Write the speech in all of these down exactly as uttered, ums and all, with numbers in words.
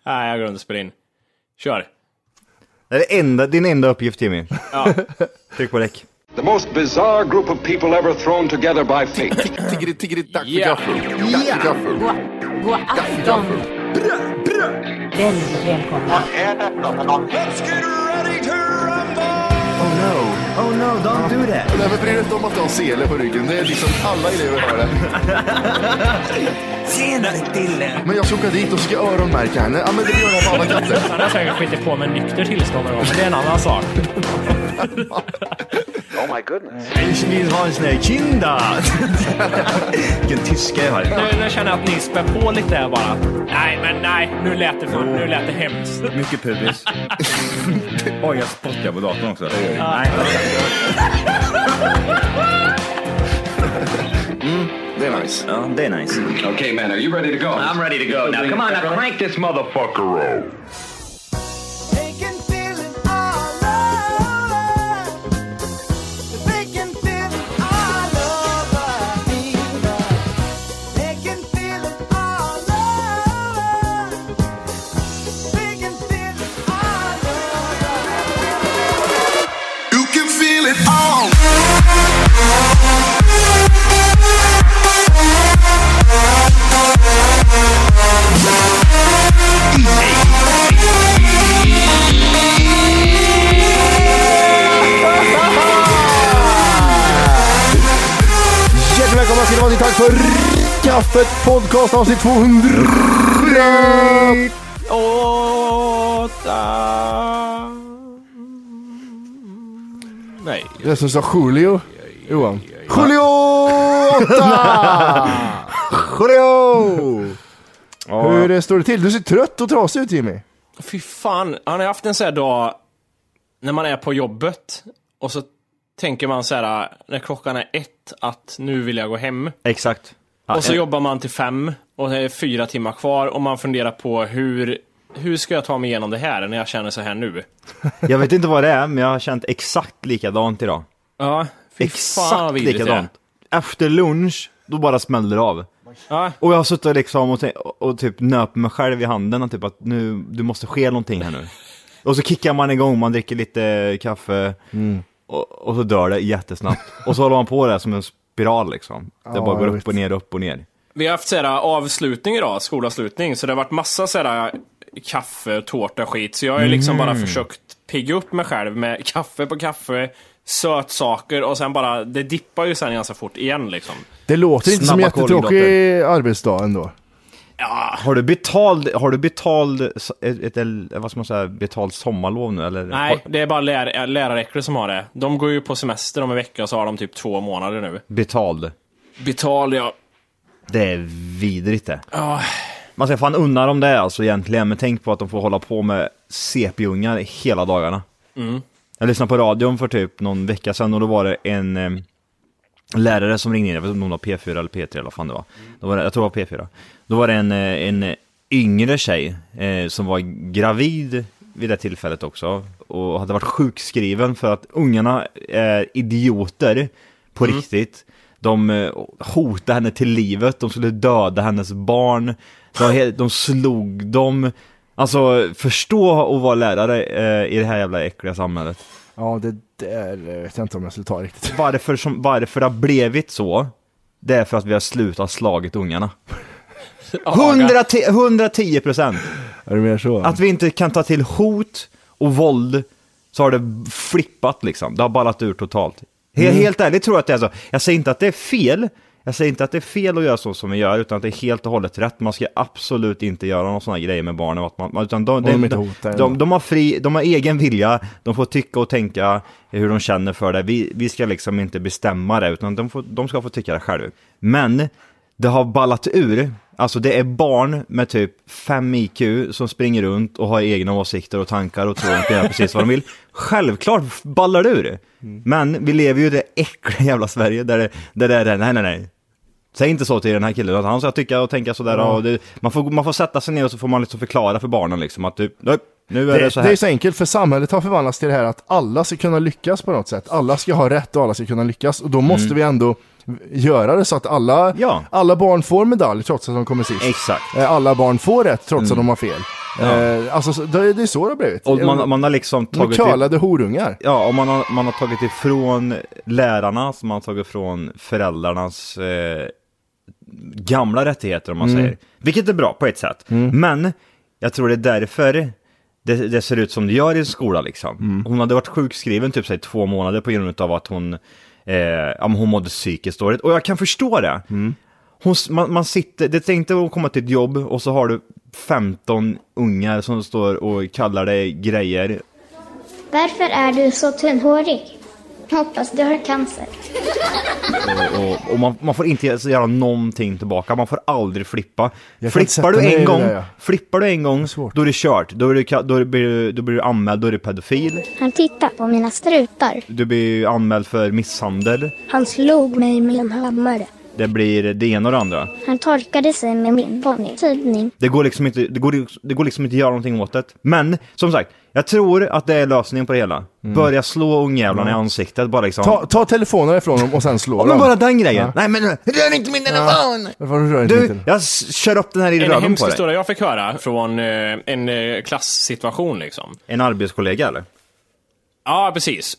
Nej, jag glömde spela in. Kör. Det är det enda, din enda uppgift, Timmy. Ja. Tryck på räck. The most bizarre group of people ever thrown together by fate. Tiggeri, tiggeri, dack för Ja. gaffel. Dack för gaffel. God, god afton. Väldigt välkomna. Oh no, oh no, don't do that. Nej, men bryr dig inte om att du har sele på ryggen. Det är liksom alla elever har det. Senare till. Men jag ska åka dit och ska öronmärka henne. Ja, men det gör jag på alla katter. Han har säkert skitit på med nykter tillstånd någon gång, men det är en annan sak. Oh my goodness. Ich vill ha en sån här kinda. Vilken tyska jag har. Nu, nu känner jag att ni spär på lite här bara. Nej, men nej, nu lät det, för, nu lät det hemskt. Mycket pubis. Oj, jag spottar på datorn också. Nej. Mm, det är nice. Ja, det är nice. Okay, man, are you ready to go? I'm ready to go now. Come on, now crank this motherfucker up. Tack för kaffet podcast avsnitt tvåhundra. Åtta. Nej. Det är som sa Julio. Johan. Julio åtta. Julio! Hur står det till? Du ser trött och trasig ut, Jimmy. Fy fan, han har haft en sån här dag när man är på jobbet och så tänker man så här när klockan är ett att nu vill jag gå hem. Exakt. Ja, och så en... jobbar man till fem och det är fyra timmar kvar och man funderar på hur, hur ska jag ta mig igenom det här när jag känner så här nu. Jag vet inte vad det är, men jag har känt exakt likadant idag. Ja, fy fan vad Exakt likadant. Efter lunch, då bara smällde det av. Ja. Och jag har suttit liksom och, t- och typ nöp mig själv i handen och typ att nu, du måste ske någonting här nu. Och så kickar man igång, man dricker lite kaffe mm. och, och så dör det jättesnabbt. Och så håller man på det som en spiral liksom. Det ja, bara går upp vet. och ner, upp och ner. Vi har haft sådär avslutning idag, skolavslutning, så det har varit massa sådär kaffe, tårta, skit. Så jag har ju liksom Mm. bara försökt pigga upp mig själv med kaffe på kaffe, sötsaker och sen bara, det dippar ju sen ganska fort igen liksom. Det låter inte som Snabba jättetråkig arbetsdag ändå. Ja, Har du betald, har du betald ett, ett, ett vad ska man säga, betald sommarlov nu eller? nej, det är bara lär, läraräckor som har det. De går ju på semester om en vecka och så har de typ två månader nu. Betald. Betal, ja. Det är vidrigt det. Ja. Man ska fan unna dem det alltså egentligen, men tänk på att de får hålla på med C P-ungar hela dagarna. Mm. Jag lyssnade på radion för typ någon vecka sedan och då var det en eh, lärare som ringde in, jag vet inte om det var P fyra eller P tre eller vad fan det var. Då var det, jag tror det var P fyra. Då var det en, en yngre tjej eh, som var gravid vid det tillfället också och hade varit sjukskriven för att ungarna är idioter på mm. riktigt. De eh, hotade henne till livet, de skulle döda hennes barn, de, de slog dem. Alltså, förstå att vara lärare eh, i det här jävla äckliga samhället. Ja, det där vet jag inte om jag skulle ta riktigt. Varför, som, varför det har blivit så, det är för att vi har slutat slagit ungarna. hundratio procent. Är det mer så? Att vi inte kan ta till hot och våld, så har det flippat liksom. Det har ballat ur totalt. Mm. Helt ärligt tror jag att det är så. Jag säger inte att det är fel. Jag säger inte att det är fel att göra så som vi gör, utan att det är helt och hållet rätt. Man ska absolut inte göra någon sån här grejer med barnen. Att man, utan de, de, de, de, de, har fri, de har egen vilja, de får tycka och tänka hur de känner för det. Vi, vi ska liksom inte bestämma det, utan de, får, de ska få tycka det själva. Men det har ballat ur. Alltså det är barn med typ fem I Q som springer runt och har egna åsikter och tankar och tror att de gör precis vad de vill. Självklart ballar det ur. Mm. Men vi lever ju i det äckliga jävla Sverige där det, där det är, nej nej nej. Säg inte så till den här killen att han ska tycka och tänka sådär. Mm. Och det, man, får, man får sätta sig ner och så får man liksom förklara för barnen liksom att typ, nu är det, det så här. Det är så enkelt, för samhället har förvandlats till det här att alla ska kunna lyckas på något sätt. Alla ska ha rätt och alla ska kunna lyckas. Och då måste mm. vi ändå göra det så att alla, ja. alla barn får medalj trots att de kommer sist. Exakt. Alla barn får rätt trots mm. att de har fel. Eh, alltså så- det, det är så det har blivit. Och man, man har liksom De tagit... kölade horungar. Ja, och man har, man har tagit ifrån lärarna, så man har tagit ifrån föräldrarnas eh, gamla rättigheter, om man säger. Vilket är bra på ett sätt. Men jag tror det är därför det, det ser ut som det gör i en skola liksom. Hon hade varit sjukskriven typ så här, två månader på grund av att hon, eh, ja, men hon mådde psykiskt dåligt. Och jag kan förstå det. Hon, man, man sitter, det tänkte att komma till ett jobb och så har du femton ungar som står och kallar dig grejer. Varför är du så tunnhårig? Hoppas du har cancer. Och, och, och man, man får inte göra någonting tillbaka. Man får aldrig flippa. Jag kan inte Flippar du sätta mig i en det gång, där, ja. flippar du en gång, svårt. då är det kört. Då, är du, då, blir du, då blir du anmäld, då är du pedofil. Han tittar på mina strutar. Du blir anmäld för misshandel. Han slog mig med en hammare. Det blir det ena och det andra. Han torkade sig med min ponnytidning. Det går liksom inte, det går, det går liksom inte att göra någonting åt det. Men, som sagt, jag tror att det är lösningen på det hela. Börja slå ungjävlarna i ansiktet, bara liksom. Ta, ta telefonen ifrån dem och sen slå Ja, dem. men bara den grejen. Ja. Nej, men rör inte min telefon! Varför rör inte Du, min jag s- kör upp den här i En röven hemsk på dig. historia jag fick höra från eh, en eh, klasssituation liksom. En arbetskollega, eller? Ja, precis.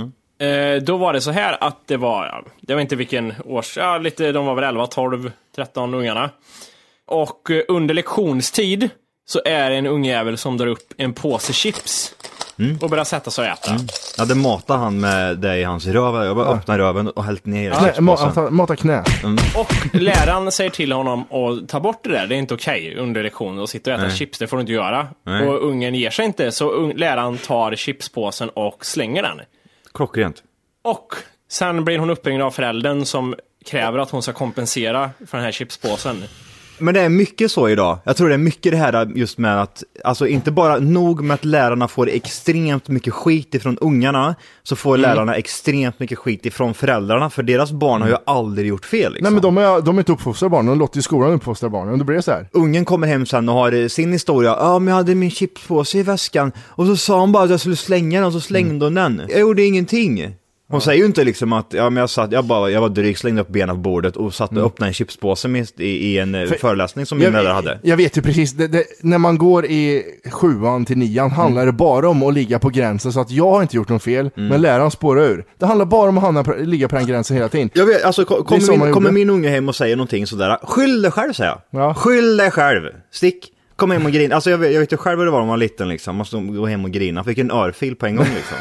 Eh, då var det så här att det var, ja, det var inte vilken års, ja, lite, de var väl elva, tolv, tretton ungarna. Och eh, under lektionstid så är det en ungjävel som drar upp en påse chips och börjar sätta sig och äta. Ja, det matar han med det i hans röv. Jag bara öppnar röven och hällt ner i Knä, ma, chipspåsen. ta- mata knä. Och läraren säger till honom att ta bort det där, det är inte okej under lektionen att sitta och äta Nej. chips, det får du inte göra. Nej. Och ungen ger sig inte, så un- läraren tar chipspåsen och slänger den. Klockrent. Och sen blir hon uppringd av föräldern som kräver att hon ska kompensera för den här chipspåsen. Men det är mycket så idag. Jag tror det är mycket det här just med att, alltså inte bara nog med att lärarna får extremt mycket skit ifrån ungarna, så får lärarna extremt mycket skit ifrån föräldrarna, för deras barn har ju aldrig gjort fel liksom. Nej, men de är, de är inte uppfostrade barnen, de låter ju skolan uppfostra barnen. Då blir det så här. Ungen kommer hem sen och har sin historia. Ja, men jag hade min chipspåse i väskan och så sa hon bara att jag skulle slänga den och så slängde hon den. Jag gjorde ingenting. Hon säger ju inte liksom att ja, men jag, satt, jag, bara, jag var dryg, slängde upp benen på bordet och satt och öppnade en chipspåse i, i en För- föreläsning som min Jag, föräldrar hade. jag vet ju precis, det, det, när man går i sjuan till nian handlar det bara om att ligga på gränsen, så att jag har inte gjort något fel, men läraren spårar ur. Det handlar bara om att hamna på, ligga på den gränsen hela tiden. Jag vet, alltså, kom, Det är så kommer, man min, kommer gjorde. min unge hem och säger någonting sådär, skyll dig själv, säger jag. Ja. Skyll dig själv. Stick. Kom hem och grina. Alltså jag vet, jag vet ju själv hur det var när man var liten liksom. Man måste gå hem och grina. Fick en örfil på en gång liksom.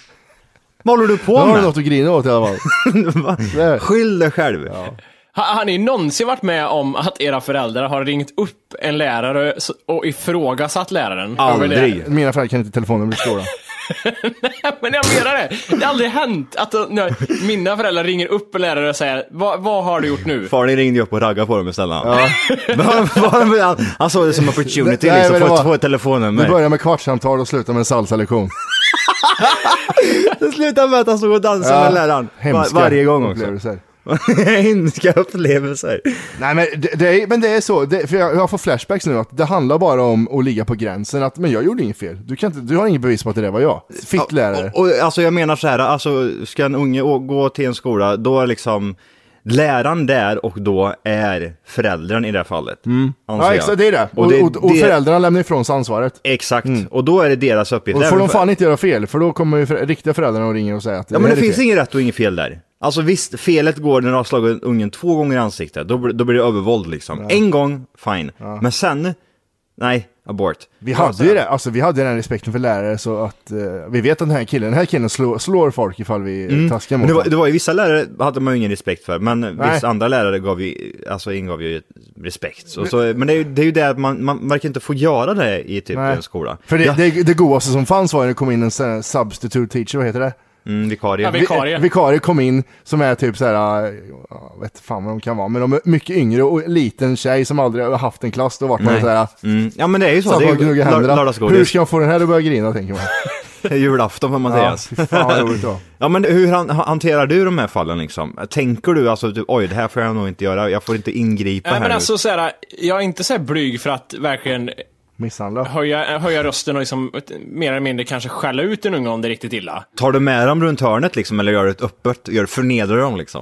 Vad håller du på Då har du med? något att grina åt i alla fall. Va? Det- Skyll dig själv. Ha- Har ni någonsin varit med om att era föräldrar har ringt upp en lärare s- och ifrågasatt läraren? Aldrig. Över det? Mina föräldrar kan inte telefonen bli stora. Men jag menar det. Det har aldrig hänt att uh, när mina föräldrar ringer upp en lärare och säger vad, vad har du gjort nu? Far ni ringde ju upp och raggade på dem istället. Ja. han, han såg det som opportunity Nej, liksom, men det få, var- få telefonen Det med. börjar med kvartssamtal och slutar med en salsa-lektion. Det slutar med att han stod och dansade med läraren. Var, Hemska varje gång också. upplevelser. Hemska upplevelser. Nej, men det, det är, men det är så, det, för jag, jag får flashbacks nu, att det handlar bara om att ligga på gränsen, att men jag gjorde inget fel. Du, kan inte, du har inget bevis på att det där var jag. Fitt lärare. Och, och alltså jag menar så här, alltså ska en unge å- gå till en skola, då är liksom läraren där och då är föräldern i det här fallet. anser Ja, jag. exakt, det är det. Och, Och det- och, och det- föräldrarna lämnar ifrån sig ansvaret. Exakt, och då är det deras uppgift. Och då Det är får väl de för- fan inte göra fel, för då kommer ju för, riktiga föräldrarna och ringer och säger att Ja, men här det är finns fel. ingen rätt och inget fel där. Alltså visst, felet går när du har slagit ungen två gånger i ansiktet. Då, blir- då blir det övervåld liksom. En gång, fine. Men sen, nej, abort. Vi hade ju det, alltså vi hade den respekten för lärare så att eh, vi vet att den här killen, den här killen slår, slår folk ifall vi taskar mot Men det, var, honom. det var ju vissa lärare hade man ju ingen respekt för, men Nej. vissa andra lärare gav ju, alltså ingav ju respekt. Så, så, men det är, ju- det är ju det att man, man verkar inte få göra det i typ Nej. en skola. För det, ja, det, det godaste som fanns var när det kom in en sån här substitute teacher, vad heter det? mm, vikarie. Ja, vi- Vikarie. Vi, vikarie kom in som är typ så här, jag vet fan vad de kan vara, men de är mycket yngre och liten tjej som aldrig har haft en klass, då vart man Nej. så här, Mm. Ja, men det är ju så. så Det man är ju gnuggar lör- händerna. Hur lördagsgodis. ska jag få den här att börja grina, tänker man. Det är julafton, får man Ja, säga. fy fan vad roligt då. Ja, men hur han, hanterar du de här fallen liksom? Tänker du alltså typ, oj, det här får jag nog inte göra, jag får inte ingripa Nej, här men nu. alltså så här, jag är inte så här blyg för att verkligen Misshandla. höja, höja rösten och liksom, mer eller mindre kanske skälla ut en unge om det är riktigt illa. Tar du med dem runt hörnet liksom, eller gör du ett öppet, gör, förnedrar dem liksom?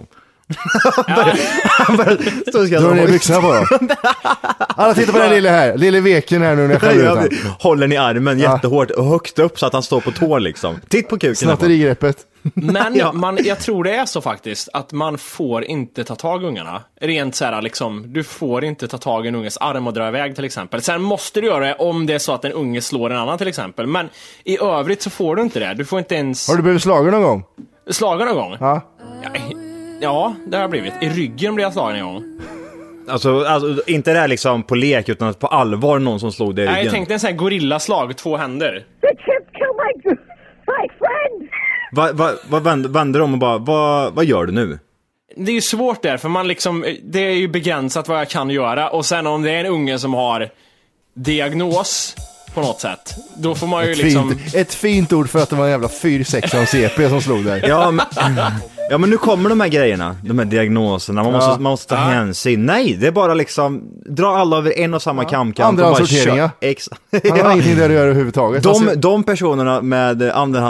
Dra ner byxorna på då. Alla tittar på den lille här. Lille veken här nu när jag skäller ut han. Håller ni armen jättehårt och högt upp så att han står på tår liksom. Titt på kuken. Snatterigreppet. Men ja. man, jag tror det är så faktiskt att man får inte ta tag i ungarna. Rent så här liksom, du får inte ta tag i en unges arm och dra iväg till exempel. Sen måste du göra det om det är så att en unge slår en annan till exempel. Men i övrigt så får du inte det. Du får inte ens... Har du blivit slagen någon gång? Slagen någon gång? Ja. Ja, ja, det har jag blivit. I ryggen blev jag slagen en gång. Alltså, alltså inte det här liksom på lek utan på allvar någon som slog dig i ryggen. Nej, jag tänkte en sån här gorillaslag, två händer. Vad va, va, vänder, vänder de och bara, vad va gör du nu? Det är ju svårt där, för man liksom, det är ju begränsat vad jag kan göra. Och sen om det är en unge som har diagnos på något sätt, då får man ju ett liksom... Fint, ett fint ord för att det var en jävla fyra sex C P som slog där. Ja men, ja, men nu kommer de här grejerna, de här diagnoserna. Man måste, ja. man måste ta ja. hänsyn. Nej, det är bara liksom, dra alla över en och samma ja. kamkant. Andrahandssorteringar. Ex- Han har ja. ingenting där att göra överhuvudtaget. De, alltså... de personerna med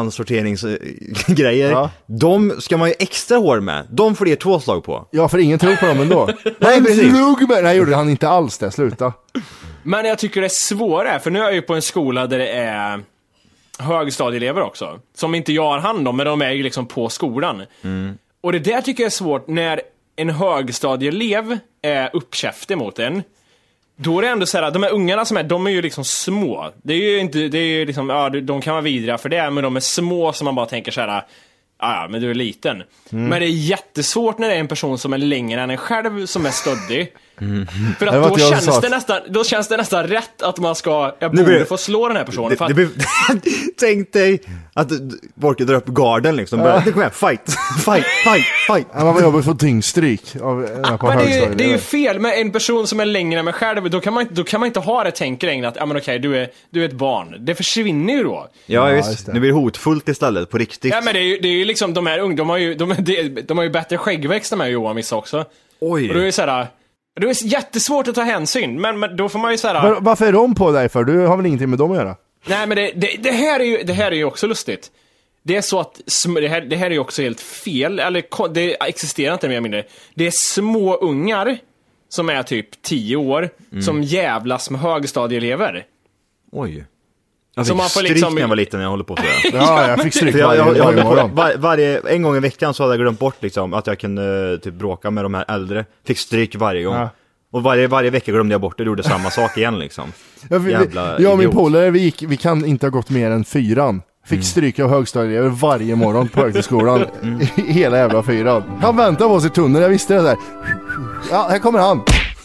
andrahandssorteringsgrejer, ja. de ska man ju extra hård med. De får det två slag på. Ja, för ingen tror på dem ändå. Nej, precis. Med... Nej, gjorde han inte alls det. Sluta. Men jag tycker det är svårare, för nu är jag ju på en skola där det är högstadieelever också, som inte jag har hand om, men de är ju liksom på skolan. Mm. Och det där tycker jag är svårt när en högstadieelev är uppkäftig mot en. Då är det ändå så här, de här ungarna som är, de är ju liksom små. Det är ju inte, det är ju liksom, ja, de kan vara vidriga för det, men de är små som man bara tänker så här, ja, men du är liten. Mm. Men det är jättesvårt när det är en person som är längre än en själv som är stöddig. Mm. För att då känns, det nästan, då känns det nästan rätt att man ska, jag borde blir, få slå den här personen. Det, för att... det blir, tänk dig att folk drar upp garden liksom. Börjar, kom igen, fight, fight, fight, fight. Ja, man var jobbigt för tyngstryk av, ah, på men det är, det är ju fel med en person som är längre än mig själv. Då kan man inte, då kan man inte ha det tänker längre att, ja men okej, du är, du är ett barn. Det försvinner ju då. Ja, ja visst, det. det blir hotfullt istället, på riktigt. Ja men det är ju, det är ju liksom, de här ungdomar har ju, de, de, de har ju bättre skäggväxt än mig, Johan, vissa också. Oj. Och då är det så här, det är jättesvårt att ta hänsyn, men, men då får man ju så här. Men varför är de på dig för? Du har väl ingenting med dem att göra? Nej men det, det, det, här, är ju, det här är ju också lustigt. Det är så att, det här, det här är ju också helt fel, eller det existerar inte mer eller mindre. Det är små ungar som är typ tio år mm. som jävlas med högstadieelever. Oj. Jag fick man får stryk liksom... när jag var liten när jag håller på så. Ja, jag fick stryk jag, jag, jag, varje morgon. Var, varje, en gång i veckan så hade jag glömt bort liksom, att jag kunde typ bråka med de här äldre. Fick stryk varje gång. Ja. Och varje, varje vecka glömde jag bort det, gjorde samma sak igen liksom. Ja, vi, Jävla jag och min polare, vi, gick, vi kan inte ha gått mer än fyran. Fick mm. stryka av högstadieelever varje morgon på högskolan. Mm. Hela jävla fyran. Han väntade på oss i tunneln, jag visste det där. Ja, här kommer han.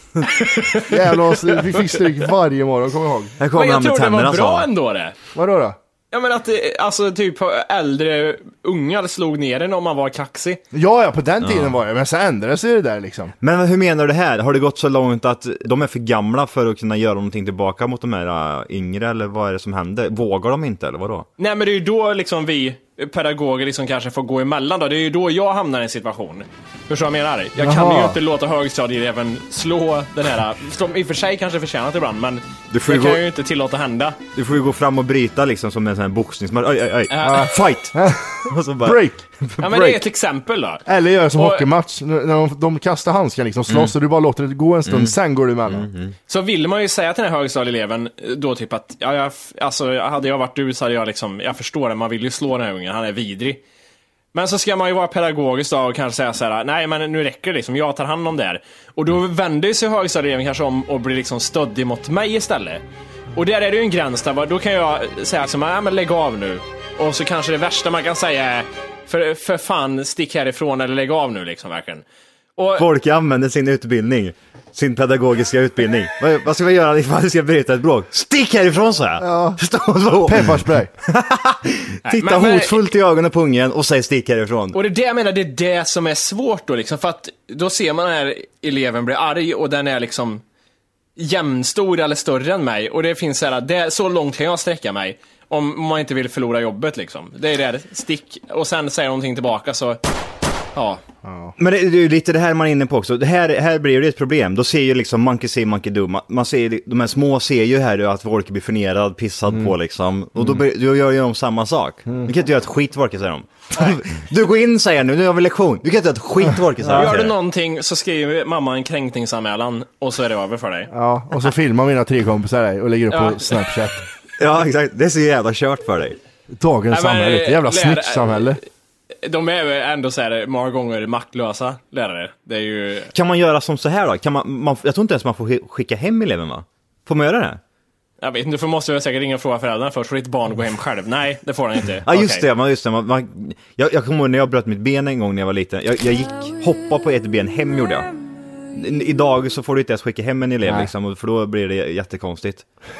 Jävlar, vi fick stryk varje morgon, kommer jag ihåg. Här kommer han med tänderna. Jag tror det var bra ändå det. Vadå då? Ja men att alltså typ äldre ungar slog ner en om man var kaxig. Ja, ja, på den tiden ja. var det, men så ändrades det där liksom. Men hur menar du det här? Har det gått så långt att de är för gamla för att kunna göra någonting tillbaka mot de här uh, yngre, eller vad är det som händer? Vågar de inte, eller vadå? Nej men det är ju då liksom vi pedagoger liksom kanske får gå emellan då. Det är ju då jag hamnar i en situation. Förstår vad jag menar? Jag Jaha. kan ju inte låta högstadieeleven slå den här, som i och för sig kanske förtjänat ibland, men det kan gå... jag ju inte tillåta hända. Du får ju gå fram och bryta liksom som en sån här boxningsmatch. Oj, oj, oj. Uh. Fight! Och så bara... Break! Ja men Break. Det är ett exempel då. Eller gör som och... hockeymatch. När de, de kastar handskan liksom, slåss mm. och du bara låter det gå en stund, mm. sen går du emellan. Mm, mm. Så vill man ju säga till den här högstadieeleven då typ att, ja, jag, alltså hade jag varit du så hade jag liksom, jag förstår det, man vill ju slå den här ungen, han är vidrig. Men så ska man ju vara pedagogisk då och kanske säga så här: nej men nu räcker det liksom, jag tar hand om det här. Och då vänder sig högstadieeleven kanske om och blir liksom stöddig mot mig istället. Och där är det ju en gräns där, då kan jag säga så här, men lägg av nu. Och så kanske det värsta man kan säga är, för, för fan, stick härifrån eller lägg av nu liksom, verkligen. Och... Folk använder sin utbildning, sin pedagogiska utbildning. Vad, vad ska vi göra ifall vi ska bryta ett bråk? Stick härifrån, så här. Ja. Pepparspray. Titta men, hotfullt men... i ögonen på ungen och säg stick härifrån. Och det är det jag menar, det är det som är svårt då liksom, för att då ser man den här eleven bli arg och den är liksom jämnstor eller större än mig, och det finns så här, det, så långt kan jag sträcka mig om man inte vill förlora jobbet liksom. Det är det, stick, och sen säger någonting tillbaka så Ja. Men det, det är ju lite det här man är inne på också. Det här, här blir det ett problem. Då ser ju liksom monkey see, monkey do. Man, man ser, de här små ser ju här att folk blir förnedrad, pissad mm. på liksom. Och då, då gör ju de samma sak. Mm. Du kan inte göra ett skit, Vorke, säger de. Du går in, säger nu, nu har vi lektion. Du kan inte göra ett skit, Vorke, säger de. Gör du någonting så skriver mamma en kränkningsanmälan och så är det över för dig. Ja, och så filmar mina tre kompisar dig och lägger upp ja. på Snapchat. Ja, exakt. Det är så jävla kört för dig. Dagens Nej, samhälle, ett jävla snitch-samhälle. De är ju ändå så här många gånger maktlösa lärare. Det är ju... Kan man göra som så här då? Kan man, man, jag tror inte ens man får skicka hem eleven, va? Får man göra det? Jag vet inte, för måste jag säkert ringa och fråga föräldrarna först. Får ditt barn gå hem själv? Nej, det får han inte. Ja, just okay. det. Man, just det man, man, jag, jag kommer ihåg när jag bröt mitt ben en gång när jag var liten. Jag, jag gick hoppa på ett ben hem, gjorde jag. Idag så får du inte ens skicka hem en elev, liksom, för då blir det jättekonstigt.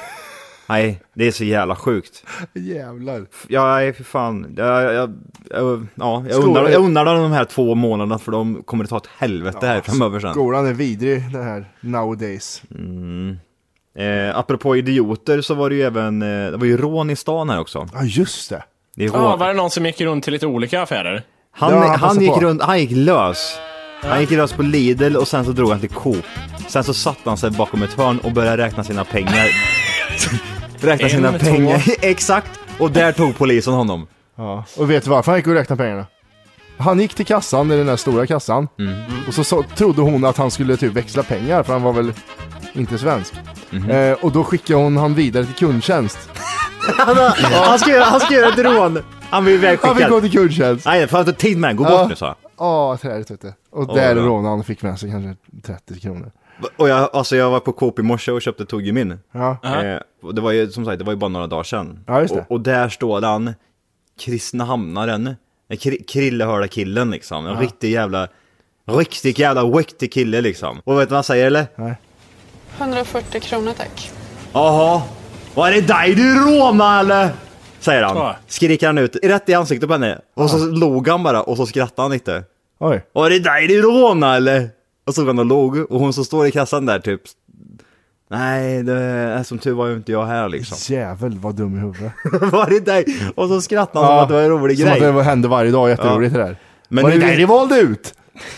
Nej, det är så jävla sjukt. Jävlar. Ja, nej, för fan. Jag, jag, jag, ja, jag, undrar, jag undrar de här två månaderna, för de kommer att ta ett helvete ja, här framöver sen. Skolan är vidrig, det här nowadays. Mm. Eh, apropå idioter så var det ju även eh, det var ju rån i stan här också. Ja, just det. det ja, var det någon som gick runt till lite olika affärer? Han, ja, han, han gick runt, han gick lös. Han gick lös på Lidl och sen så drog han till Coop. Sen så satt han sig bakom ett hörn och började räkna sina pengar. räkna sina en, pengar. Exakt. Och där tog polisen honom. Ja. Och vet du varför han gick och räknade pengarna? Han gick till kassan, i den där stora kassan. Mm. Och så, så trodde hon att han skulle typ växla pengar, för han var väl inte svensk. Mm. Eh, och då skickade hon han vidare till kundtjänst. han, ja. han, ska göra, han ska göra ett rån. Han vill väl Han fick gå till kundtjänst. Nej, för att inte tid med. Gå ja. bort nu, så. Ja, träligt, vet du. Och oh, där ja. rånade han fick med sig kanske trettio kronor. Och jag, alltså jag var på Coop i morse och köpte tuggummin. Ja. Eh, och det var ju, som sagt, det var ju bara några dagar sedan. Ja, just det. Och, och där står han, Kristinehamnaren. Kr- Krillehörda killen liksom. En ja. riktig jävla, riktigt jävla riktig kille liksom. Och vet du vad han säger, eller? Nej. hundrafyrtio kronor, tack. Jaha. Var det dig du rånade, eller? Säger han. Ja. Skriker han ut rätt i ansiktet på henne. Och så log han bara och så skrattade han lite. Oj. Var det dig du rånade, eller? Och så var han och låg. Och hon som står i kassan där typ. Nej, det är som tur var ju inte jag här liksom. Jävel, vad dum i huvudet. Var det dig? Och så skrattade han ja, som att det var en rolig som grej. Som att det hände varje dag, jätteroligt ja. det där. Men var nu... det dig det valde ut?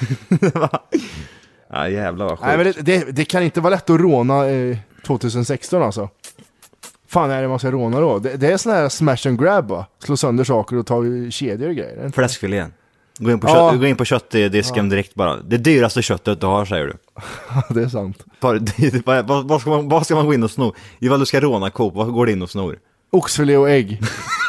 Ja, jävlar vad sjukt. Nej, men det, det, det kan inte vara lätt att råna eh, tjugohundrasexton alltså. Fan är det man ska råna då? Det, det är sån här smash and grab, va? Slå sönder saker och ta kedjor och grejer. Fläskfilén. Gå in på, ja. kött, gå in på köttdisken ja. direkt bara. Det dyraste köttet du har, säger du. Det är sant. Bara, det, vad, vad, ska man, vad ska man gå in och sno? Ifall du ska råna Coop, vad går det in och snor? Oxfilé och ägg.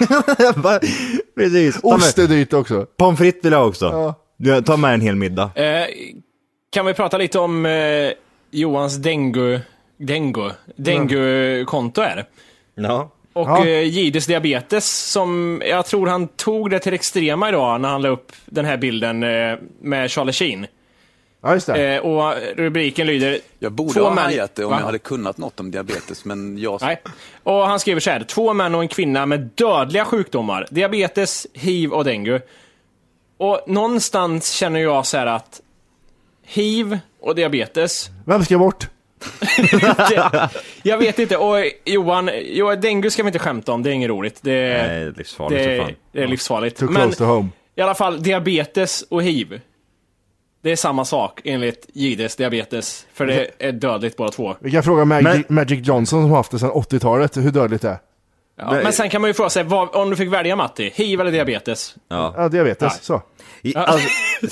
Precis. Ost är dyrt också. Pommes frites vill jag också. Ja. Ta med en hel middag. Eh, kan vi prata lite om eh, Johans dengue, dengue, dengue-konto är? Ja. Och ja. eh, Gides diabetes, som jag tror han tog det till extrema idag när han la upp den här bilden eh, med Charlie Sheen. Ja, just det. Eh, och rubriken lyder... Jag borde ha hajat det om Va? jag hade kunnat något om diabetes, men jag... Nej. Och han skriver så här: två män och en kvinna med dödliga sjukdomar. Diabetes, hiv och dengue. Och någonstans känner jag så här att hiv och diabetes... Vem ska bort? det, jag vet inte. Och Johan, jo, dengue ska vi inte skämta om. Det är inget roligt. Det, Nej, det är livsfarligt. Det, det är livsfarligt. Too close to home. I alla fall, diabetes och hiv, det är samma sak enligt Gides diabetes. För det är dödligt båda två. Vi kan fråga Mag- men... Magic Johnson som har haft det sedan åttiotalet. Hur dödligt det är. Ja, men sen kan man ju fråga sig, vad, om du fick välja, Matti, hiv eller diabetes? Ja, ja diabetes, ja. så. I, alltså,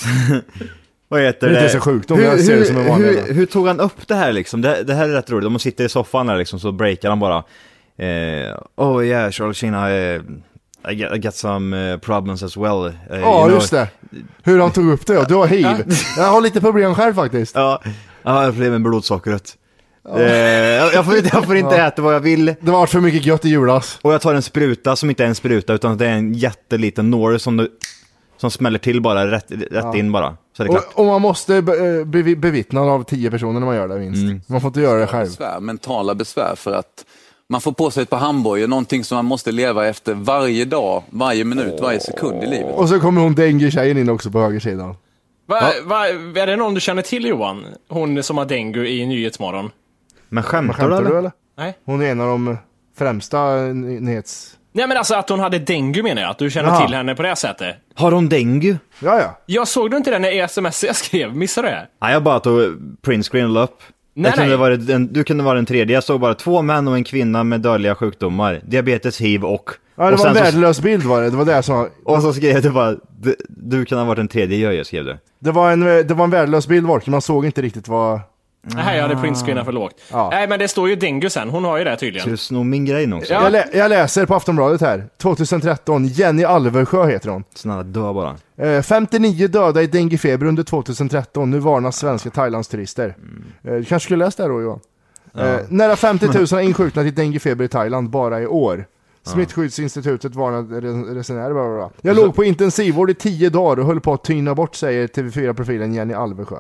vad heter det? Det är inte så sjukdom, jag ser det som en vanlig. Hur, hur tog han upp det här liksom? Det, det här är rätt roligt. Om man sitter i soffan där liksom, så breakar han bara. Eh, oh yeah, Charlie Sheen, I, I, get, I get some uh, problems as well. Ja, uh, oh, just det. Hur han tog upp det, du har hiv. Jag har lite problem själv faktiskt. Ja, jag har problem med blodsockret. Ja. Eh, jag, får, jag får inte ja. äta vad jag vill. Det var för mycket gött i julas. Och jag tar en spruta som inte är en spruta, utan det är en jätteliten nål som, du, som smäller till bara, rätt, rätt ja. in bara. Så är det klart. Och, och man måste be, be, bevittna av tio personer när man gör det minst. Mm. Man får inte göra det själv. Besvär, mentala besvär, för att man får på sig ett par handbojor, någonting som man måste leva efter varje dag, varje minut, oh. varje sekund i livet. Och så kommer hon dengue-tjejen in också på högersidan. Va, va, är det någon du känner till, Johan? Hon som har dengue i Nyhetsmorgon. Men skämtar, skämtar du eller? Nej. Hon är en av de främsta nyhets... Nej men alltså att hon hade dengue menar jag, att du känner Jaha. till henne på det sättet. Har hon dengue? Ja, ja. Jag såg du inte den i sms jag skrev, missade det? Nej, jag bara tog printscreen och la upp. Nej, Jag kunde nej. vara den, du kunde vara den tredje. Jag såg bara två män och en kvinna med dödliga sjukdomar. Diabetes, hiv och... Ja, det och var en sen värdelös bild var det. Det var det som... Och så skrev det bara, du, du kan ha varit den tredje Jöje, skrev du. Det var en, det var en värdelös bild, Volker. Man såg inte riktigt vad... Nej, jag hade printscreena för lågt. Ja. Nej men det står ju dengue sen, hon har ju det tydligen. Ska du sno min grej nu också? Ja. Jag, lä- jag läser på Aftonbladet här. tjugohundratretton, Jenny Alversjö heter hon. Snälla, dö bara. Eh, femtionio döda i denguefeber under tjugohundratretton. Nu varnas svenska Thailandsturister. Eh, du kanske skulle läsa det då, Johan. Eh, nära femtio tusen har insjuknat i denguefeber i Thailand bara i år. Smittskyddsinstitutet varnade re- resenärer. Bla bla bla. Jag låg på intensivvård i tio dagar och höll på att tyna bort, säger T V fyra-profilen Jenny Alversjö.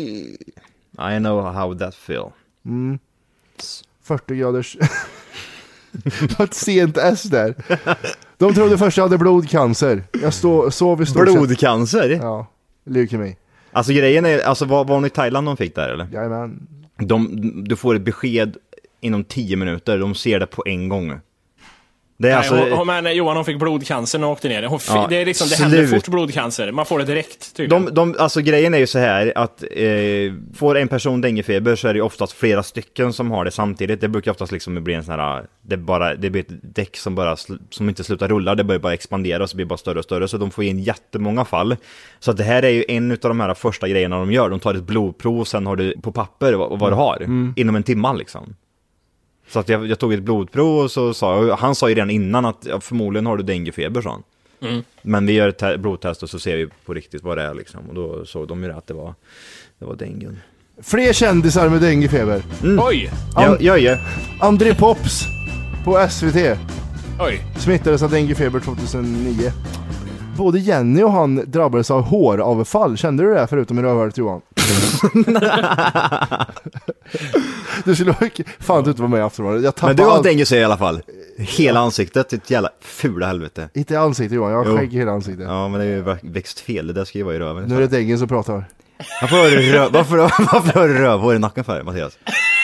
I know how that feel. fyrtio graders... Vad ett sent S där. De trodde först jag hade blodcancer. Jag stå, sov i stort sett... Blodcancer? Ja, leukemi. Alltså grejen är, alltså var, var hon i Thailand de fick där eller? Jajamän. De, du får ett besked inom tio minuter, de ser det på en gång. Det är Nej, alltså... hon, hon, men Johan hon fick blodcancer när hon åkte ner. Hon f- Ja, det är liksom, det slut. händer fort blodcancer. Man får det direkt tydligen. De, de, alltså grejen är ju så här att eh, får en person denguefeber så är det oftast flera stycken som har det samtidigt. Det brukar oftast liksom bli en sån här, det, bara, det blir ett däck som, bara, sl- som inte slutar rulla, det börjar bara expandera och så blir det bara större och större, så de får in jättemånga fall. Så att det här är ju en av de här första grejerna de gör. De tar ett blodprov och sen har du på papper vad, vad du har mm. inom en timme liksom. Så att jag, jag tog ett blodprov och så sa jag, han sa ju redan innan att ja, förmodligen har du denguefeber, sa han. Mm. Men vi gör ett te- blodtest och så ser vi på riktigt vad det är liksom. Och då såg de ju att det var, det var dengue. Fler kändisar med denguefeber. Mm. Oj! Jag, jag är. André Pops på S V T Oj. smittades av denguefeber tjugohundranio. Både Jenny och han drabbades av håravfall. Kände du det förutom i rövhålet, Johan? Du skulle fan inte vara med i Aftonbladet. Jag Men du har allt. dengue i alla fall. Hela ansiktet, ditt jävla fula helvete. Inte i ansiktet, Johan. Jag har Jo. skägg i hela ansiktet. Ja, men det är ju växt fel. Det där ska ju vara i röven. Nu är det dengue som pratar. Varför har du rö- varför, varför har du rövhår i nacken för, Mattias?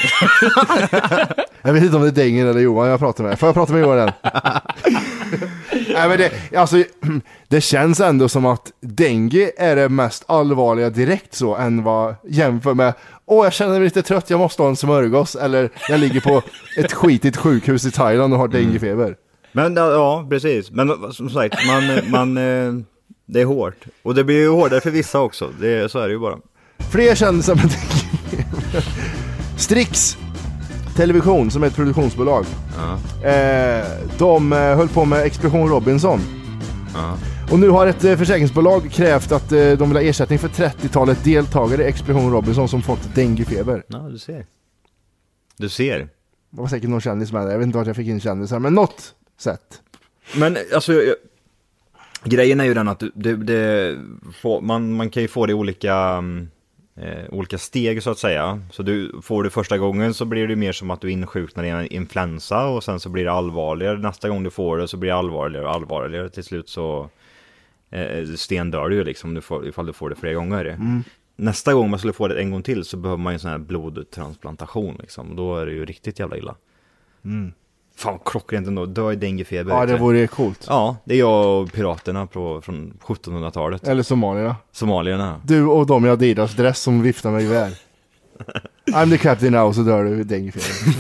Jag vet inte om det är dengue eller Johan jag pratar med. Får jag prata med Johan än? Nej, men det, alltså, det känns ändå som att dengue är det mest allvarliga direkt så än vad jämför med åh, jag känner mig lite trött, jag måste ha en smörgås, eller jag ligger på ett skitigt sjukhus i Thailand och har denguefeber. Men ja, precis. Men som sagt, man, man, det är hårt. Och det blir ju hårdare för vissa också. Det, så är det ju bara. Fler kändisar med denguefeber. Strix Television, som är ett produktionsbolag. Ja. Eh, de eh, höll på med Expedition Robinson. Ja. Och nu har ett eh, försäkringsbolag krävt att eh, de vill ha ersättning för trettiotalet deltagare i Expedition Robinson som fått denguefeber. Ja, du ser. Du ser. Det var säkert någon kändis med det. Jag vet inte vart jag fick in kändisar, men något sätt. Men alltså, jag, grejen är ju den att det, det får, man, man kan ju få det i olika, eh, olika steg så att säga. Så du får det första gången så blir det mer som att du insjuknar i en influensa och sen så blir det allvarligare. Nästa gång du får det så blir det allvarligare och allvarligare. Till slut så eh, stendör du ju liksom du får, ifall du får det flera gånger. Mm. Nästa gång man skulle få det en gång till så behöver man ju en sån här blodtransplantation liksom. Då är det ju riktigt jävla illa. Mm. Fan, klockrent ändå. Dö i denguefeber. Ja, det vore coolt. Ja, det är jag och piraterna på, från sjuttonhundratalet. Eller somalierna. Somalierna. Du och de i Adidas dress som viftar med gevär. I'm the captain now, så dör du i denguefeber.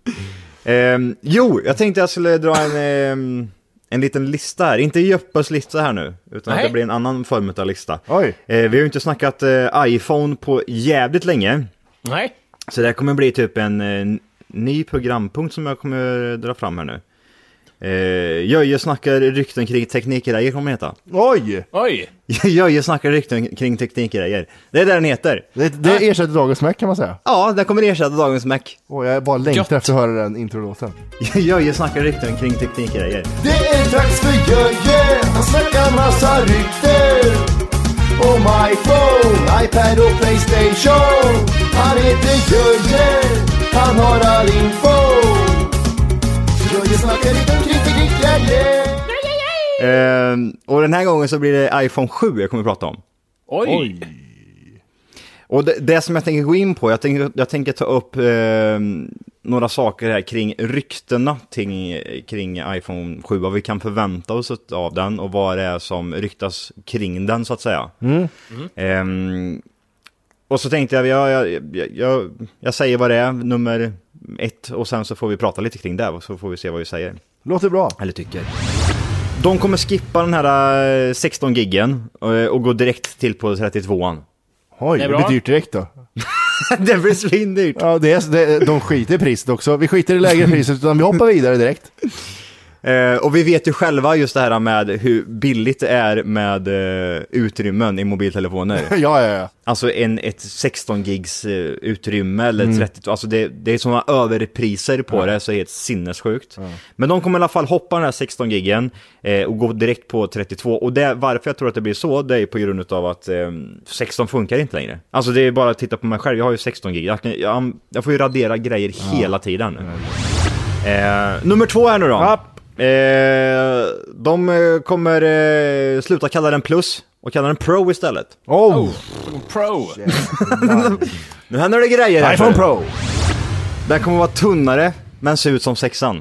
um, jo, jag tänkte jag skulle dra en, um, en liten lista här. Inte Jöppes lista här nu, utan Nej. att det blir en annan form av lista. Oj. Uh, vi har ju inte snackat uh, iPhone på jävligt länge. Nej. Så det här kommer bli typ en uh, ny programpunkt som jag kommer dra fram här nu. Uh, Jöje snackar rykten kring teknikgrejer kommer det heta. Oj! Oj. Jöje snackar rykten kring teknikgrejer. Det är det den heter. Det, det ersätter dagens Mac kan man säga. Ja, den kommer ersätta dagens Mac. Och jag är bara längtar Gött. efter att höra den introlåten. Jöje snackar rykten kring teknikgrejer. Det är dags för Jöje, han snackar massa rykten om iPhone, iPad och PlayStation. Han heter Jöje, han har all info. Jöje snackar rykten kring teknikgrejer. Ehm, och den här gången så blir det iPhone sju jag kommer att prata om. Oj. Och det, det som jag tänker gå in på, jag tänker, jag tänker ta upp eh, några saker här kring ryktena kring, kring iPhone sju, vad vi kan förvänta oss av den och vad det är som ryktas kring den så att säga. Mm. Mm. Eh, och så tänkte jag, jag, jag, jag, jag säger vad det är, nummer ett, och sen så får vi prata lite kring det och så får vi se vad vi säger. Låter bra. Eller tycker. De kommer skippa den här sexton giggen och, och gå direkt till på trettiotvåan. Oj, det, det blir dyrt direkt då. Det blir svindyrt. Ja, det är, det, de skiter i priset också. Vi skiter i lägre priset utan vi hoppar vidare direkt. Eh, och vi vet ju själva just det här med hur billigt det är med eh, utrymmen i mobiltelefoner. ja, ja, ja. Alltså en, ett sexton gigs eh, utrymme eller mm. trettio, alltså det, det är sådana överpriser på ja. det så är det helt sinnessjukt. Ja. Men de kommer i alla fall hoppa den här sexton giggen eh, och gå direkt på trettiotvå. Och det, varför jag tror att det blir så, det är på grund av att eh, sexton funkar inte längre. Alltså det är bara att titta på mig själv, jag har ju sexton gig. Jag, kan, jag, jag får ju radera grejer ja. hela tiden. Ja. Eh, nummer två här nu då. Ja. Eh, de kommer eh, sluta kalla den Plus och kalla den Pro istället. Oh, oh Pro. Nu händer det grejer här. iPhone Pro. Den kommer vara tunnare men ser ut som sexan.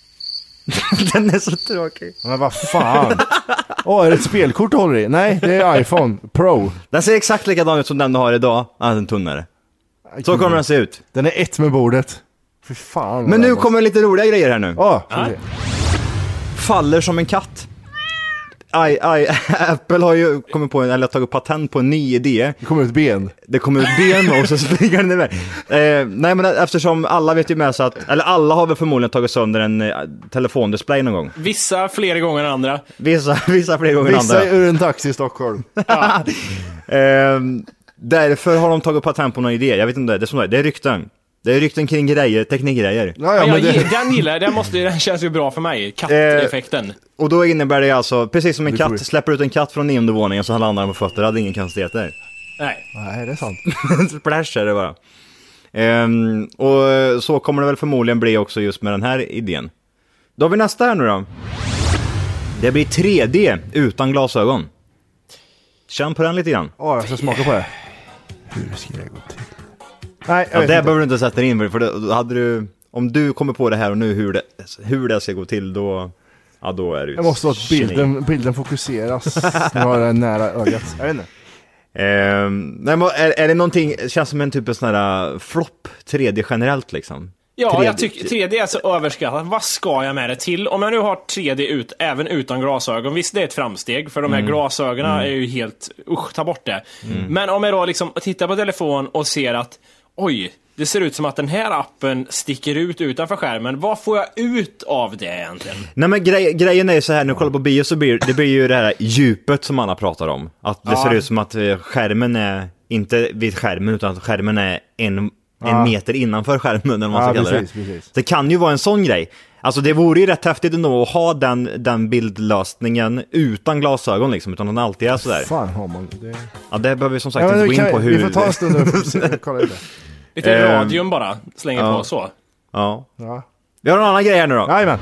Den är så tråkig. Men vad fan. Åh, oh, är det ett spelkort du håller i? Nej, det är iPhone Pro. Den ser exakt likadan ut som den du har idag. Ah, den tunnare. Så kommer den se ut. Den är ett med bordet. Fy fan. Men nu kommer lite roliga grejer här nu. Åh, oh, faller som en katt. Aj, aj, Apple har ju kommit på en, eller tagit patent på en ny idé. Det kommer ut ben. Det kommer ut ben och så springer den iväg. Eh, nej, men eftersom alla vet ju med sig att, eller alla har väl förmodligen tagit sönder en eh, telefondisplay någon gång. Vissa fler gånger än andra. Vissa, vissa fler gånger än andra. Vissa ur en taxi i Stockholm. Ja. eh, därför har de tagit patent på någon idé. Jag vet inte, det är som det, det är rykten. Det är rykten kring grejer, teknikgrejer. Ja, ja, men det... Den gillar, den, måste, den känns ju bra för mig. Katteffekten. Eh, och då innebär det alltså, precis som en katt släpper ut en katt från nionde våningen så han landar på fötter, hade ingen konstigheter. Nej. Nej, det är sant. Splash är det bara. Eh, och så kommer det väl förmodligen bli också just med den här idén. Då har vi nästa här nu då. Det blir tre D utan glasögon. Känn på den lite grann. Åh, oh, jag ska smaka på det. Hur ska det gå till? Nej, ja, det behöver du inte sätta in för då hade du, om du kommer på det här och nu hur det, hur det ska gå till då, ja då är det ju. Jag måste låta bilden, bilden fokuseras. Nu har den nära ögat. Jag vet inte. Eh, nej, men är, är det någonting, känns som en typ av sån här flopp tre D generellt liksom? Ja, tre D. Jag tycker tre D är så överskattat. Vad ska jag med det till? Om jag nu har tre D ut även utan glasögon, visst det är ett framsteg för de här mm. glasögonen mm. är ju helt, usch, ta bort det. Mm. Men om jag då liksom tittar på telefon och ser att oj, det ser ut som att den här appen sticker ut utanför skärmen. Vad får jag ut av det egentligen? Nej, men grej, grejen är ju så här, när du kollar på bio så blir det blir ju det här djupet som alla pratar om. Att det ja. ser ut som att skärmen är inte vid skärmen utan att skärmen är en, en ja. meter innanför skärmen eller vad man ska ja, kalla precis, det. Precis. Det kan ju vara en sån grej. Alltså det vore ju rätt häftigt ändå att ha den, den bildlösningen utan glasögon liksom, utan den alltid är sådär. Fan har man det? Ja, det behöver vi som sagt ja, inte gå in på hur... Vi får ta en stund och kolla lite. Lite eh, radion bara, slänger ja. på så. Ja. ja. Vi har en annan grej här nu då. Jajamän.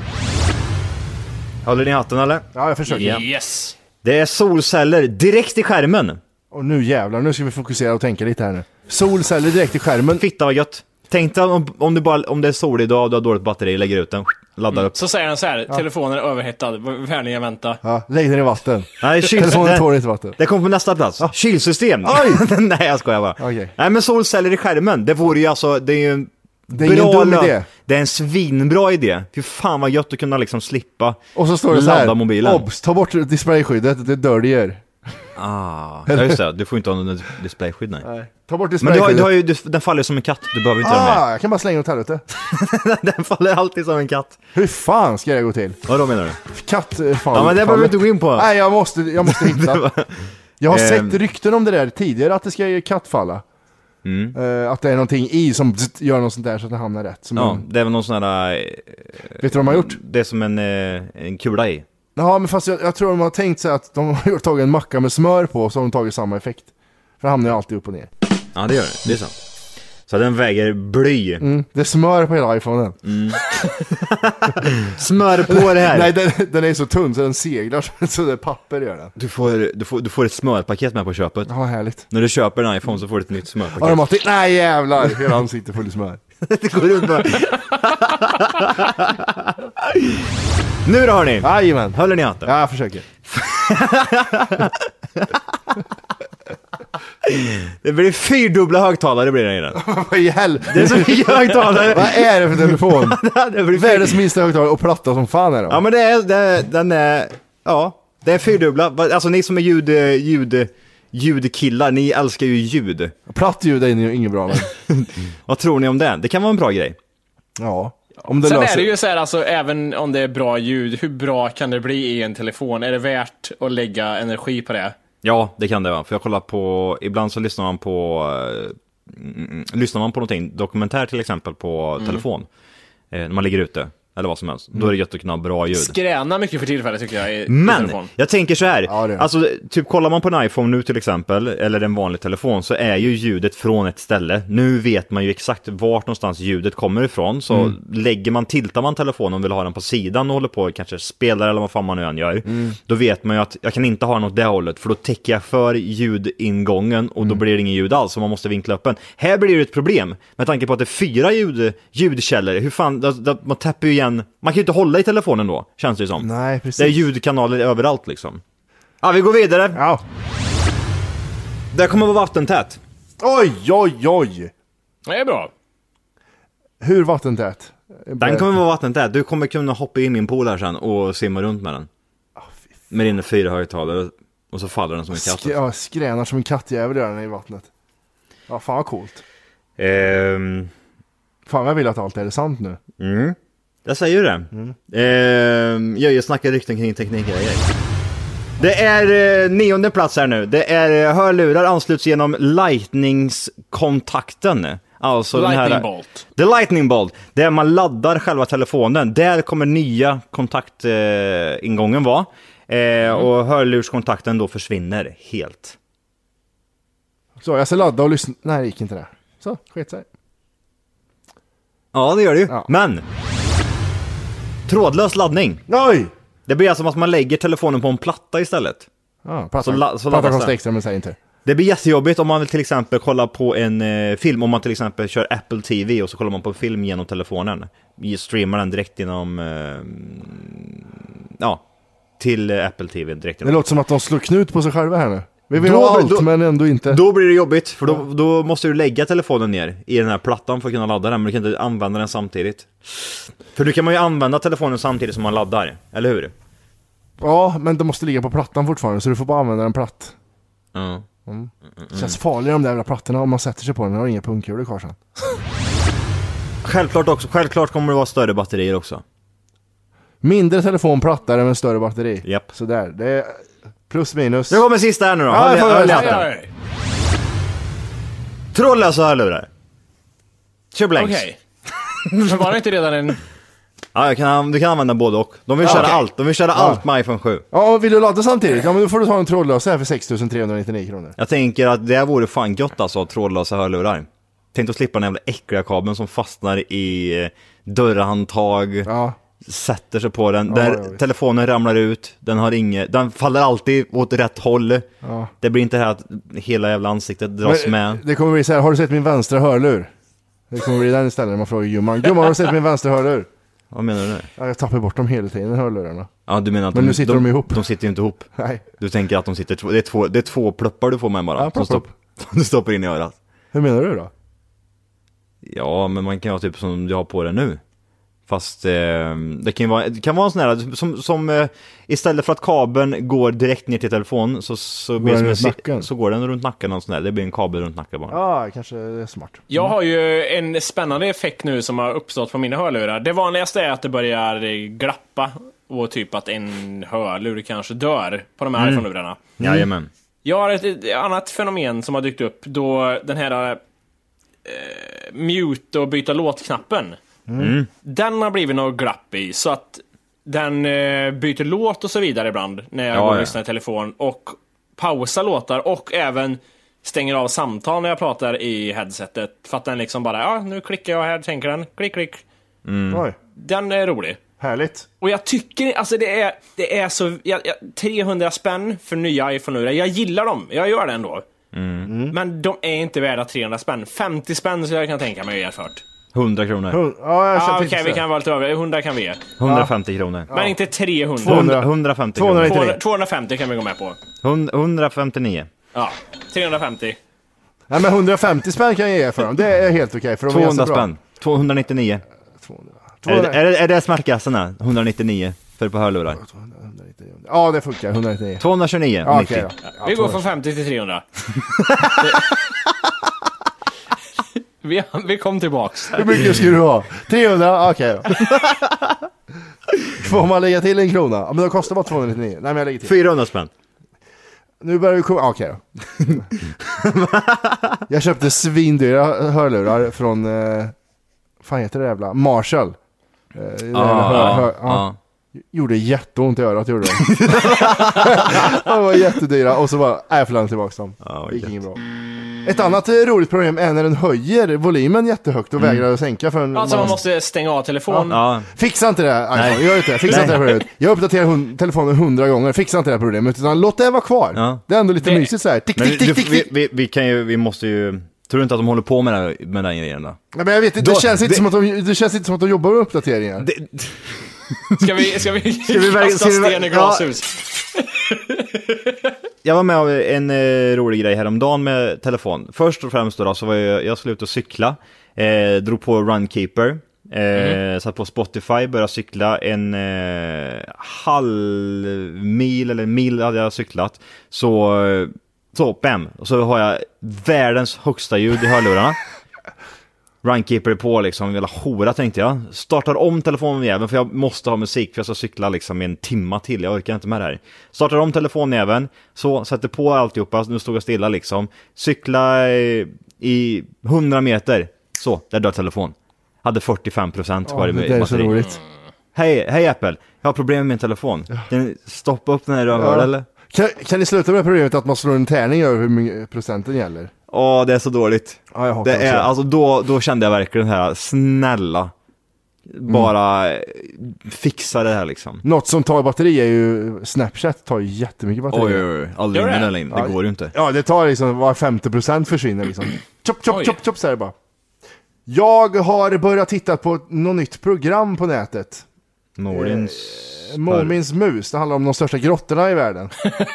Håller ni hatten eller? Ja, jag försöker. Yes. Det är solceller direkt i skärmen. Och nu jävlar, nu ska vi fokusera och tänka lite här nu. Solceller direkt i skärmen. Fitta vad gött. Tänk dig om, om, du bara, om det är sol idag och du har dåligt batteri, lägger ut den, laddar mm. upp. Så säger han så här, ja. telefonen är överhettad, färdig att vänta. Ja, lägg den i vatten. Nej, kyl... telefonen tål inte vatten. Det kommer på nästa plats. Ja. Kylsystem. Nej, jag skojar bara. Okay. Nej, men solceller i skärmen, det vore ju alltså, det är ju en det är bra dum idé. Det är en svinbra idé. Fy fan vad gött att kunna liksom slippa. Och så står det så här, mobilen. Obs, ta bort displayskyddet, det döljer. Ah, ja, just det. Du får inte ha någon displayskydd, nej. nej. Ta bort men du har, du har ju, du, den faller som en katt. Du behöver inte ah, ha med. Jag kan bara slänga åt helvete. Den faller alltid som en katt. Hur fan ska det gå till? Vad då menar du? Katt fan. Ja, men det behöver du inte gå in på. Nej, jag måste, jag måste hitta. Jag har sett rykten om det där tidigare, att det ska ge kattfalla. Mm. Uh, att det är någonting i som gör något sånt där så att det hamnar rätt. Som ja, en... det är väl någon sån här... Uh, vet du vad de har gjort? Det är som en, uh, en kula i. Ja, men fast jag, jag tror de har tänkt sig att de har tagit en macka med smör på, så har de tagit samma effekt. För det hamnar ju alltid upp och ner. Ja, det gör det. Det är sant. Så den väger bly. Mm, det är smör på hela iPhonen. Mm. Smör på det här. Nej, den, den är så tunn så den seglar så det är papper gör den. Du får, du, får, du får ett smörpaket med på köpet. Ja, härligt. När du köper en iPhone så får du ett nytt smörpaket. Ja, de har till... Nej jävlar, hela ansiktet full i smör. Det går runt bara. Nu då hörni. Jajamän. Håller ni hatten? Ja, jag försöker. Det blir fyrdubbla högtalare blir det i den. Vad i helvete? Det är så mycket högtalare. Vad är det för telefon? Det blir världens minsta högtalare och platta som fan är det. Ja men det är, det, den är, ja, det är fyrdubbla. Alltså ni som är ljud, ljud, ljudkillar, ni älskar ju ljud. Platt ljud är ju inget bra. Men... Vad tror ni om det? Det kan vara en bra grej. Ja. Om det Sen löser... är det ju så här, alltså, även om det är bra ljud, hur bra kan det bli i en telefon? Är det värt att lägga energi på det? Ja, det kan det vara. För jag kollar på, ibland så lyssnar man på mm, lyssnar man på någonting, dokumentär till exempel på mm. telefon. Eh, när man ligger ute, eller vad som helst. Mm. Då är det gött att kunna ha bra ljud. Skräna mycket för tillfället tycker jag i, Men, i telefon. jag tänker så här. Ja, alltså, typ kollar man på en iPhone nu till exempel, eller en vanlig telefon, så är ju ljudet från ett ställe. Nu vet man ju exakt vart någonstans ljudet kommer ifrån. Så mm. lägger man, tiltar man telefonen och vill ha den på sidan och håller på, kanske spelar eller vad fan man nu än gör. Mm. Då vet man ju att jag kan inte ha den åt det hållet, för då täcker jag för ljudingången och då mm. blir det ingen ljud alls, så man måste vinkla upp den. Här blir det ett problem, med tanke på att det är fyra ljud, ljudkällor. Hur fan, det, det, man täpper ju igen. Man kan ju inte hålla i telefonen då, känns det som. Nej, precis. Det är ljudkanaler överallt liksom. Ja, vi går vidare. Ja. Det kommer vara vattentät. Oj, oj, oj. Det är bra. Hur vattentät? Den kommer vara vattentät. Du kommer kunna hoppa in i min pool här sen och simma runt med den. Oh, med dina fyra högtalare. Och så faller den som en katt. Sk- ja, skränar som en kattjävel gör den i vattnet. Ja, fan vad coolt. Ehm... Fan, jag vill att allt är sant nu. Mm. Jag säger ju det. Mm. Ehm... Jag, jag snackar rykten kring tekniker. Det är eh, nionde plats här nu. Det är eh, hörlurar ansluts genom lightningskontakten. Alltså lightning den här, bolt. The lightning bolt. Där man laddar själva telefonen. Där kommer nya kontaktingången eh, vara. Eh, mm. Och hörlurskontakten då försvinner helt. Så jag ska ladda och lyssna. Nej, det gick inte det. Så, skit sig. Ja, det gör det ju. Ja. Men trådlös laddning. Oj! Det blir som att man lägger telefonen på en platta istället. Ja, platta. Så, la, så platta kostar extra, men säg inte. Det blir jättejobbigt om man vill till exempel kolla på en eh, film. Om man till exempel kör Apple T V och så kollar man på en film genom telefonen. Streamar den direkt genom eh, ja, till eh, Apple T V direkt. Det låter som att de slår knut på sig själva här nu. Vi vill då, ha allt, då, men ändå inte. Då blir det jobbigt, för då, då måste du lägga telefonen ner i den här plattan för att kunna ladda den, men du kan inte använda den samtidigt. För du kan man ju använda telefonen samtidigt som man laddar, eller hur? Ja, men det måste ligga på plattan fortfarande, så du får bara använda den platt. Mm. Mm. Det känns farligare de där jävla plattorna om man sätter sig på den och har inga pungkulor kvar sen. Självklart också, självklart kommer det vara större batterier också. Mindre telefon, plattare med större batteri. Japp. Så där, det är plus minus. Nu kommer sista här nu då. Ja, Håll, håll, håll, håll, håll. Trådlösa hörlurar. Kör blanks. Okej. Men var det inte redan en... Ja, jag kan, du kan använda både och. De vill Ja, köra okej. allt. De vill köra Ja. allt med iPhone sju. Ja, och vill du ladda samtidigt? Ja, men då får du ta en trådlös här för sex tusen trehundranittionio kronor. Jag tänker att det vore fan gott alltså, trådlösa hörlurar. Tänk att slippa den jävla äckliga kabeln som fastnar i eh, dörrhandtag. Ja. Sätter sig på den. Ja, där ja, visst. telefonen ramlar ut. Den har inget. Den faller alltid åt rätt håll. Ja. Det blir inte här att hela jävla ansiktet dras Men, med. det kommer bli så här, har du sett min vänstra hörlur? Det kommer bli den istället när man frågar Gumman. Gumman, har du sett min vänstra hörlur? Vad menar du nu? Ja, jag tappar bort dem hela tiden, hörlurarna. Ja, du menar att Men de, nu sitter de ihop. De sitter ju inte ihop. Nej. Du tänker att de sitter två, det är två, det är två pluppar du får med bara. Ja, som, plopp, stopp, som du stoppar in i örat. Hur menar du då? Ja, men man kan ha typ som du har på det nu. Fast eh, det kan ju vara, det kan vara en sån här som, som eh, istället för att kabeln går direkt ner till telefon så, så, blir den det runt som en, nacken? så går den runt nacken och sån där. Det blir en kabel runt nacken bara. Ja, kanske det är smart. Jag har ju en spännande effekt nu som har uppstått på mina hörlurar. Det vanligaste är att det börjar glappa och typ att en hörlur kanske dör på de här Mm. iPhone-lurarna. Jajamän. Jag har ett, ett annat fenomen som har dykt upp då den här eh, mute och byta låt-knappen. Mm. Den har blivit något glapp i så att den eh, byter låt och så vidare ibland när jag Ja, går och ja. lyssnar i telefon och pausar låtar och även stänger av samtal när jag pratar i headsetet. För att den liksom bara, ja nu klickar jag här, tänker den, klick klick. Mm. Oj. Den är rolig. Härligt. Och jag tycker, alltså det är, det är så, jag, jag, trehundra spänn för nya iPhone-lurar. Jag gillar dem, jag gör det ändå. Mm. Men de är inte värda trehundra spänn. femtio spänn så jag kan tänka mig är fört. hundra kronor. Hund- ja, jag ah, Okej, okay, vi kan vara lite över. hundra kan vi ge. hundrafemtio kronor. Men inte trehundra. tvåhundra, hundrafemtio kronor. tvåhundrafemtio kan vi gå med på. hundrafemtionio. Ja, trehundrafemtio. Nej, men hundrafemtio spänn kan jag ge för dem. Det är helt okej. För de tvåhundra är så bra. spänn. tvåhundranittionio. tvåhundra. Är, det, är, det, är det smärtgasarna? hundranittio för på hörlurar. Ja, det funkar. hundranittio. tvåhundratjugonio. Ja, okay, ja, vi går från femtio till trehundra. vi, vi kom tillbaks. Hur mycket ska du ha? trehundra? Okej okay, då. Får man lägga till en krona? Ja, men det kostar bara tvåhundranittionio. Nej, men jag lägger till. fyrahundra spänn. Nu börjar vi komma... Okej okay, då. Jag köpte svindyra hörlurar från... Eh... fan heter det jävla? Marshall. Eh, ah, hör, hör, ah, ah. Gjorde jätteont i örat, gjorde det. De var jättedyra. Och så bara, nej, jag får lämna tillbaka dem. Ah, det gick inget bra. Ett annat roligt problem är när den höjer volymen jättehögt och mm. vägrar att sänka för en... Alltså man måste stänga av telefonen. Ja. Fixa inte det, iPhone. Gör inte det. Fixa inte det problemet. Jag uppdaterar hund- telefonen hundra gånger. Fixa inte det problemet. Utan låt det vara kvar. Ja. Det är ändå lite det... mysigt så här. Tick, tick, tick, tick, tick. Vi, vi, vi kan ju, vi måste ju... Tror du inte att de håller på med, det, med den grejen då? Nej, men jag vet inte, det, känns inte det... som att de, det känns inte som att de jobbar med uppdateringar. Det... Ska vi, ska vi, ska vi verkligen, kasta sten i glashus? Ja. Jag var med av en eh, rolig grej häromdagen med telefon. Först och främst då, så var jag, jag skulle ut och cykla. Eh, drog på Runkeeper. Eh, mm. Satt på Spotify, började cykla en eh, halv mil eller mil hade jag cyklat. Så... Så, bam. Och så har jag världens högsta ljud i hörlurarna. Runkeeper är på liksom, jävla hora tänkte jag. Startar om telefonen för jag måste ha musik för jag ska cykla liksom en timma till. Jag orkar inte med det här. Startar om telefonen så sätter på alltihopa. Nu stod jag stilla liksom. Cykla i, i hundra meter. Så, där dör telefon. Hade fyrtiofem procent kvar i batteri. Det är så roligt. Hej, hej Apple. Jag har problem med min telefon. Den, stoppa upp den här rövhörd ja. eller? Kan, kan ni sluta med problemet att man slår en tärning över hur mycket procenten gäller? Ja, det är så dåligt. Ja, jag det är, alltså, då, då kände jag verkligen här, snälla, bara mm. fixa det här liksom. Något som tar batteri är ju Snapchat, tar ju jättemycket batteri. Oj, oj, oj. Aldrig med den längre, det ja, går ju inte. Ja, det tar liksom, var femtio procent försvinner liksom. Chop, chop, chop, chop, så är det bara. Jag har börjat titta på något nytt program på nätet. Målins... Eh, Målins mus, det handlar om de största grottorna i världen.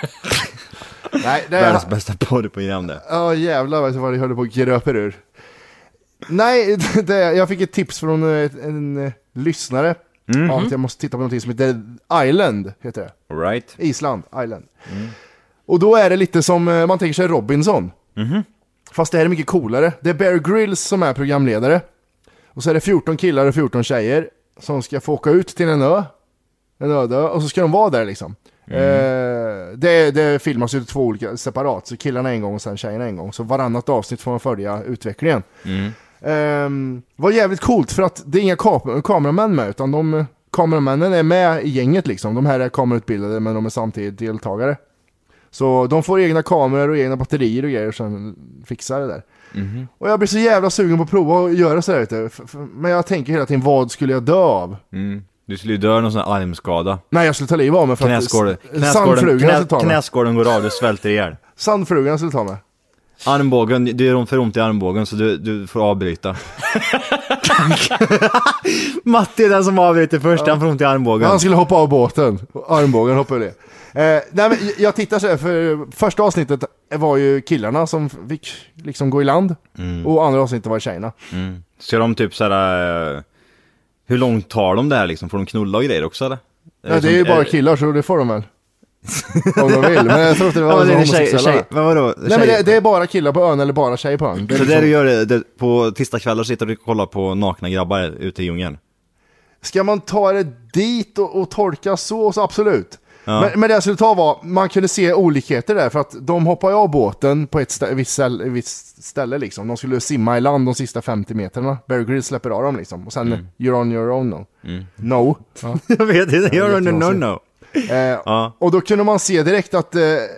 Nej, det är... Världens bästa poddprogram det. Ja, oh, jävlar vad det håller på att gröper ur. Nej, det, jag fick ett tips från en, en, en lyssnare. Mm-hmm. Ja, att jag måste titta på något som heter Island, heter det. Right. Island, Island. Mm. Och då är det lite som, man tänker sig Robinson. Mm-hmm. Fast det här är mycket coolare. Det är Bear Grylls som är programledare. Och så är det fjorton killar och fjorton tjejer som ska få åka ut till en ö. En öde, och så ska de vara där liksom. Mm. Eh, det, det filmas ju två olika separat. Så killarna en gång och sen tjejerna en gång. Så varannat avsnitt får man följa utvecklingen. Mm. Eh, var jävligt coolt för att det är inga kam- kameramän med. Utan de kameramännen är med i gänget liksom. De här är kamerautbildade men de är samtidigt deltagare. Så de får egna kameror och egna batterier och grejer och sen fixar det där. Mm. Och jag blir så jävla sugen på att prova att göra så här ute. Men jag tänker hela tiden, vad skulle jag dö av? Mm. Du skulle ju dö någon sån här armskada. Nej, jag skulle ta liv av mig för knäskålen, att sandfrugan knä, knäskålen går av, du svälter ihjäl. Sandfrugan skulle ta mig. Armbågen, det är för ont i armbågen så du, du får avbryta. Matti är den som avbryter först, ja. Han får ont i armbågen. Han skulle hoppa av båten, armbågen hoppar det. Eh, nej, men jag tittar så här, för första avsnittet var ju killarna som fick liksom gå i land. Mm. Och andra avsnittet var tjejerna. Mm. Ser de typ såhär... Hur långt tar de där liksom? Får de knulla och grejer också eller? Ja, det är ju bara killar så det får de väl. Om de vill, men jag tror att det var ja, det är tjej, tjej, vad var då? Nej, men det, det är bara killar på ön eller bara tjej på ön. Det så liksom... det du gör det, det, på tisdagskvällar sitter du och kollar på nakna grabbar ute i djungeln? Ska man ta det dit och, och tolka så, så absolut. Ja. Men, men det jag skulle ta var, man kunde se olikheter där för att de hoppar av båten på ett stä- visst, ställe, visst ställe liksom. De skulle simma i land de sista femtio meterna. Bear Grylls släpper av dem liksom. Och sen, mm. you're on your own no. Mm. No. Ja. Jag vet inte, you're on your own no. Eh, ja. Och då kunde man se direkt att eh,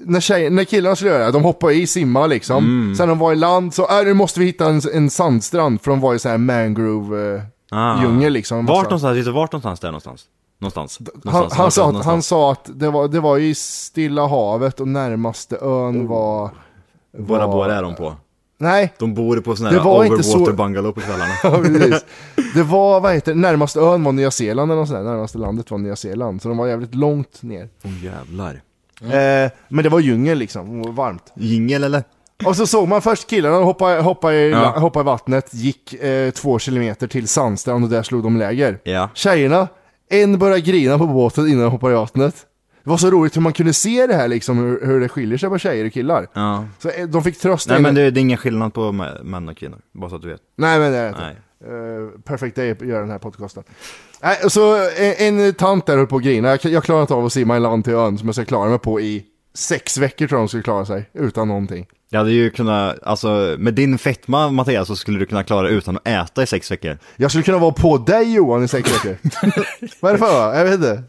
när, tjej, när killarna skulle göra det, de hoppade i, simma liksom. Mm. Sen de var i land så, äh, nu måste vi hitta en, en sandstrand, för de var i så här mangrove eh, ah. djungel liksom. Vart någonstans, vart någonstans där någonstans? Någonstans. någonstans. Han, han, sa att, han sa att det var, det var i Stilla havet och närmaste ön var... Våra var... båda är de på. Nej. De bor på såna här overwater så... bungalow på kvällarna. Ja, precis. Det var, vad heter det, närmaste ön var Nya Zeeland eller något sådär. Närmaste landet var Nya Zeeland. Så de var jävligt långt ner. Åh oh, jävlar. Mm. Eh, men det var djungel liksom, varmt. Djungel eller? Och så såg man först killarna hoppa, hoppa, i, ja. hoppa i vattnet, gick eh, två kilometer till sandstrand och där slog de läger. Ja. Tjejerna, en började grina på båten innan de hoppade i vattnet. Det var så roligt hur man kunde se det här liksom, hur, hur det skiljer sig på tjejer och killar. Ja. Så eh, de fick trösta. Nej, men det, det är ingen skillnad på män och kvinnor, bara så att du vet. Nej, men det är inte. Nej. Uh, perfect day att göra den här podcasten. Nej, så en, en tant där höll på att grina. Jag, jag klarar inte av att simma i land till ön som jag ska klara mig på i sex veckor, tror jag de skulle klara sig utan någonting. Jag hade ju kunnat, alltså med din fetma Mattias, så skulle du kunna klara utan att äta i sex veckor. Jag skulle kunna vara på dig Johan i sex veckor. Vad är det för? Jag vet inte.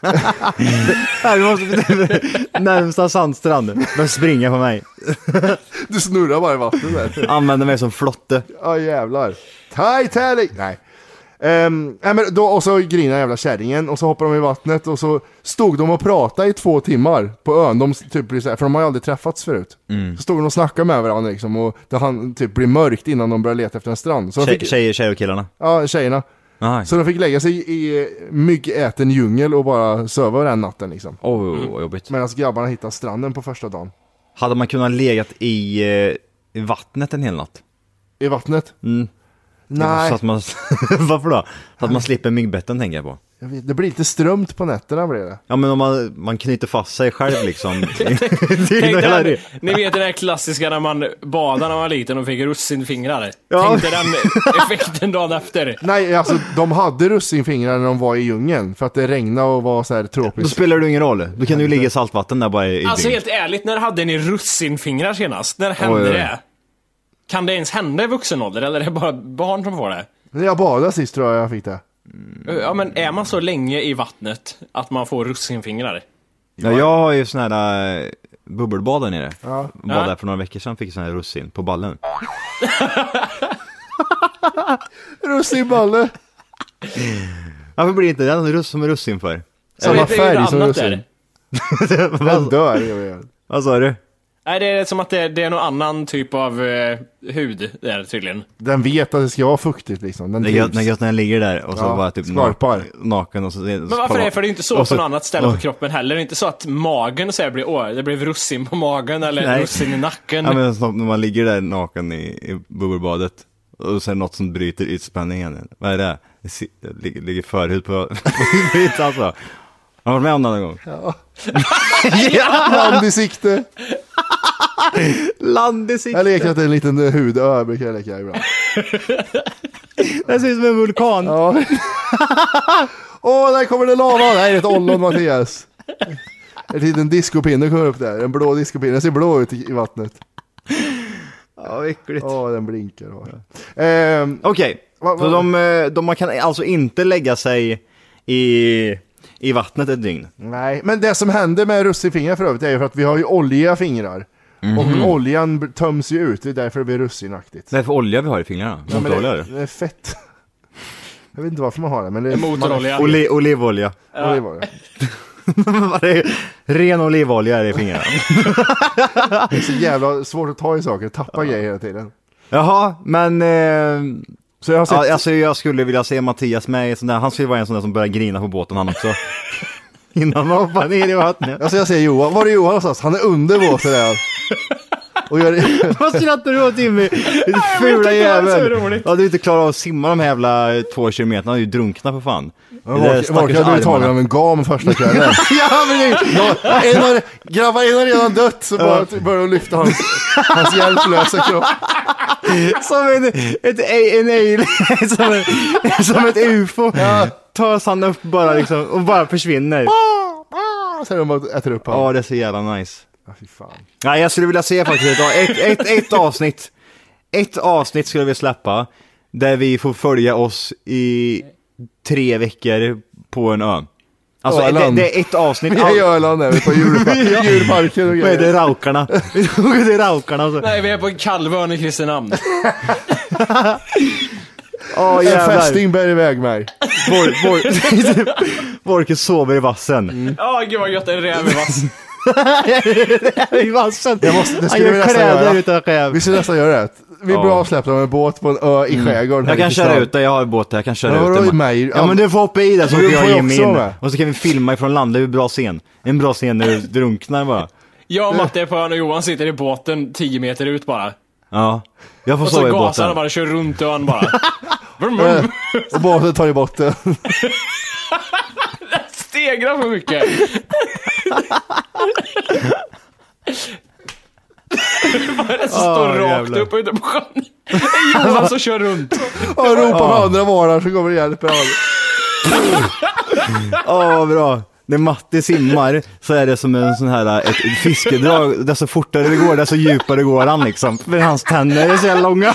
Nej, du måste närmsta sandstrand. Men springa på mig. Du snurrar bara i vattnet där. Använder mig som flotte. Ja, jävlar. Titanic! Nej. Um, nej men då, och så grinade jävla kärringen. Och så hoppade de i vattnet. Och så stod de och pratade i två timmar på ön. De typ blir så här, för de har ju aldrig träffats förut. Mm. Så stod de och snackade med varandra liksom, och det han typ blir mörkt innan de börjar leta efter en strand. Så Tjej, fick, tjejer, tjejer och killarna? Ja, tjejerna. Aha. Så de fick lägga sig i, i myggäten djungel och bara söva den natten liksom. Åh, oh, vad jobbigt. Medan grabbarna hittade stranden på första dagen. Hade man kunnat legat i, i vattnet en hel natt? I vattnet? Mm. Nej. Så att man, varför då? Så att man slipper myggbetten, tänker jag på. Jag vet, det blir lite strömt på nätterna blir det. Ja, men om man, man knyter fast sig själv liksom. Tänk den, ni vet det där klassiska när man badade när man var liten och fick russinfingrar. Ja. Tänk dig den effekten dagen efter. Nej, alltså de hade russinfingrar när de var i djungeln. För att det regnade och var så här tropiskt. Då spelar du ingen roll. Då kan du ju ligga i saltvatten där bara i, i Alltså helt ärligt, när hade ni russinfingrar senast? När hände oj, oj. det? Kan det ens hända i vuxen ålder? Eller är det bara barn som får det? Jag badade sist tror jag jag fick det. Mm. Ja, men är man så länge i vattnet att man får russinfingrar? Ja, jag har ju sån här äh, bubbelbad där nere. Ja. Badade ja. för några veckor sedan, fick sån här russin på ballen. Russinballe. Varför blir det inte den russ som är russin för? Samma färg som russin. Den dör. Vad sa du? Nej, det är som att det, det är någon annan typ av eh, hud där tydligen. Den vet att det ska vara fuktigt liksom. Den det är gött när, när den ligger där och så ja, bara typ skarpar. naken och så. Men varför är det? För det är inte så, så på något annat ställe oh. på kroppen heller. Det är inte så att magen så här blir, åh, det blev russin på magen eller nej. russin i nacken. Ja, men när man ligger där naken i, i bubbelbadet och så är det något som bryter ytspänningen. Vad är det? Det ligger, ligger förhud på ytan alltså. Har du varit med om det någon gång? Ja. Ja. Land i sikte. Land i sikte. Jag leker att det är en liten hudö, brukar jag leka ibland. Det ser ut som en vulkan. Ja. Åh, där kommer det lava. Nej, det är ett ollon, Mattias. En liten diskopinne kommer upp där. En blå diskopinne. Den ser blå ut i vattnet. Ja, äckligt. Åh, den blinkar. Ehm, Okej, okay. Så de, de, man kan alltså inte lägga sig i... i vattnet ett dygn. Nej, men det som händer med russinfingrar för övrigt är ju för att vi har ju oljiga fingrar. Mm-hmm. Och oljan töms ju ut, det är därför det blir russinaktigt. Vad är det för olja vi har i fingrarna? Ja, det, det är fett. Jag vet inte varför man har det, men det är motorolja. Oli, olivolja. Ja. Olivolja. Ren olivolja är i fingrarna. Det är så jävla svårt att ta i saker, tappa ja. grejer hela tiden. Jaha, men... Eh... Så jag, har sett... ja, alltså jag skulle vilja se Mattias med i sån där, han skulle vara en sån där som börjar grina på båten han också. Innan man hoppar ner i vattnet. Alltså jag säger Johan, var är Johan någonstans? Han är under båten där. Och gör det. Vad skrattar du åt, Jimmy? Ditt fula jävel. Ja, du inte klarar av att simma de här jävla två kilometerna, du är ju drunkna för fan. Var kan du tagit av en gam första kvällen? Ja, men det är... En har, grabbar, en har redan dött, så bara börjar de lyfta hans, hans hjälplösa kropp. Som en, ett, en alien, som, en, som ett U F O. Ja. Tar han upp bara liksom, och bara försvinner. Så de bara äter upp han. Ja, det är så jävla nice. Ja, fy fan. Nej, jag skulle vilja se faktiskt ett, ett, ett avsnitt. Ett avsnitt skulle vi släppa där vi får följa oss i tre veckor på en ö. Alltså det, det är ett avsnitt. Vi är i Öland där på djurparken, djurparken och grejer. Vad är det, Raukarna? Det är Raukarna och så. Nej, vi är på Kalvön i Kristinehamn. Oh, en fästing bär iväg mig. Borke sover i vassen. Ja, mm. oh, gud vad gött, en räv i vassen. I vassen. Jag måste, det Han gör kläder utan räv. Vi ska nästan göra det. Vi blir oh. avsläppta med en båt på en ö i skärgården. Mm. Jag kan köra ut det, jag har en båt där, jag kan köra ja, ut det. Mig. Ja men du får hoppa i det så får jag ge mig in. Med. Och så kan vi filma ifrån land, det är en bra scen. En bra scen när du drunknar bara. Jag och Matte är på ön och Johan sitter i båten tio meter ut bara. Ja, jag får och sova i båten. Och så gasar och bara kör runt ön bara. Och båten tar i botten. Stegrar för mycket. Bara så står oh, rakt upp ute på sjön. Johan som kör runt. Och ropar oh. med andra varar så kommer det hjälpa. Åh, oh, bra. När Matte simmar så är det som en sån här ett, ett fiskedrag. Desto fortare det går, desto djupare går han liksom. För hans tänder är så här långa.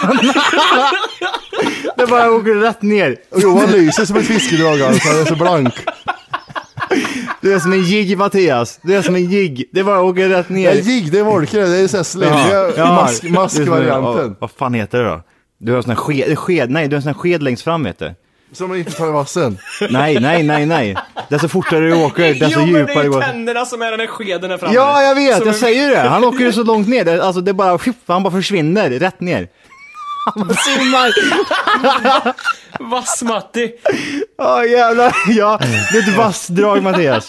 Det bara åker rätt ner. Och Johan lyser som ett fiskedrag alltså. Han är så blank. Du är som en jigg, Mattias. Du är som en jigg. Det bara åker rätt ner. Ja, jigg, det är volker. Det är så här slämmiga ja, mask, maskvarianten. Ja, vad fan heter det då? Du har en sån här sked, sked, nej, du har en sån här sked längst fram, vet du. Som man inte tar i vassen. Nej, nej, nej, nej. Desto fortare du åker, desto jo, djupare det går. Jo, men det är tänderna som är den här skeden där framme. Ja, jag vet, som jag är... säger det. Han åker ju så långt ner. Det, alltså, det bara, han bara försvinner rätt ner. Han bara simmar. Vass, Matti. Ja, oh, jävlar. Ja, det är ett vassdrag, Mattias.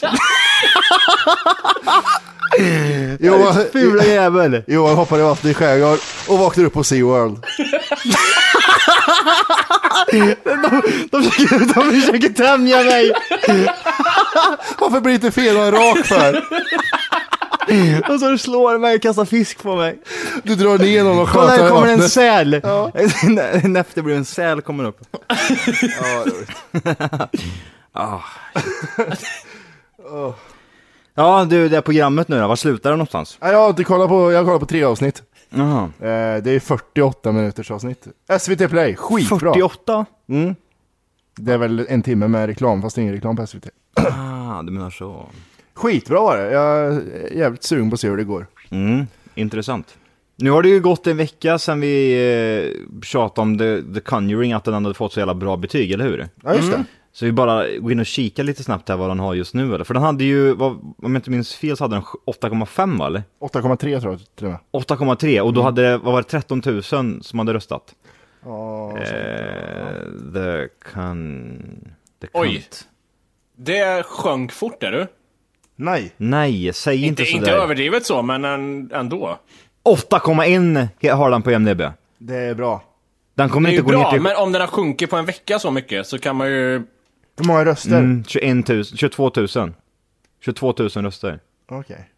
Johan, fula jävel. Johan hoppar i vatten i skärgård och vaknar upp på SeaWorld. de, de, försöker, de försöker tämja mig. Varför blir det fel och rak för? Och så slår mig och kastar fisk på mig. Du drar ner någon och sköter. Kolla, här kommer en säl. Ja. En efterblir säl kommer upp. Ja, oh, oh. Ja, du, det är programmet nu då. Var slutar det någonstans? Ja, jag har inte kollat på, jag har kollat på tre avsnitt. Uh-huh. eh, Det är fyrtioåtta minuters avsnitt. S V T Play, skitbra. fyrtioåtta? Mm. Det är väl en timme med reklam, fast det är ingen reklam på S V T. Ah, du menar så. Skitbra var det. Jag är jävligt sugen på att se hur det går. Mm, intressant. Nu har det ju gått en vecka sedan vi eh, tjatade om The, The Conjuring, att den hade fått så jävla bra betyg, eller hur? Ja, just det. Mm. Så vi bara går in och kika lite snabbt här vad den har just nu, eller? För den hade ju, vad, om jag inte minns fel, så hade den åtta komma fem, eller? åtta komma tre tror jag till och med. åtta komma tre, och då hade det, vad var det, tretton tusen som hade röstat. Oh, eh, the Con... The Oj. Det sjönk fort, är du? Nej. Nej, säg inte, inte sådär. Inte överdrivet så, men ändå. åtta komma ett har den på I M D B. Det är bra. Den kommer det är inte ju gå bra, ner till... men om den har sjunkit på en vecka så mycket så kan man ju... Hur många röster? Mm, tjugoett tusen, tjugotvå tusen. tjugotvå tusen röster. Okej. Okay.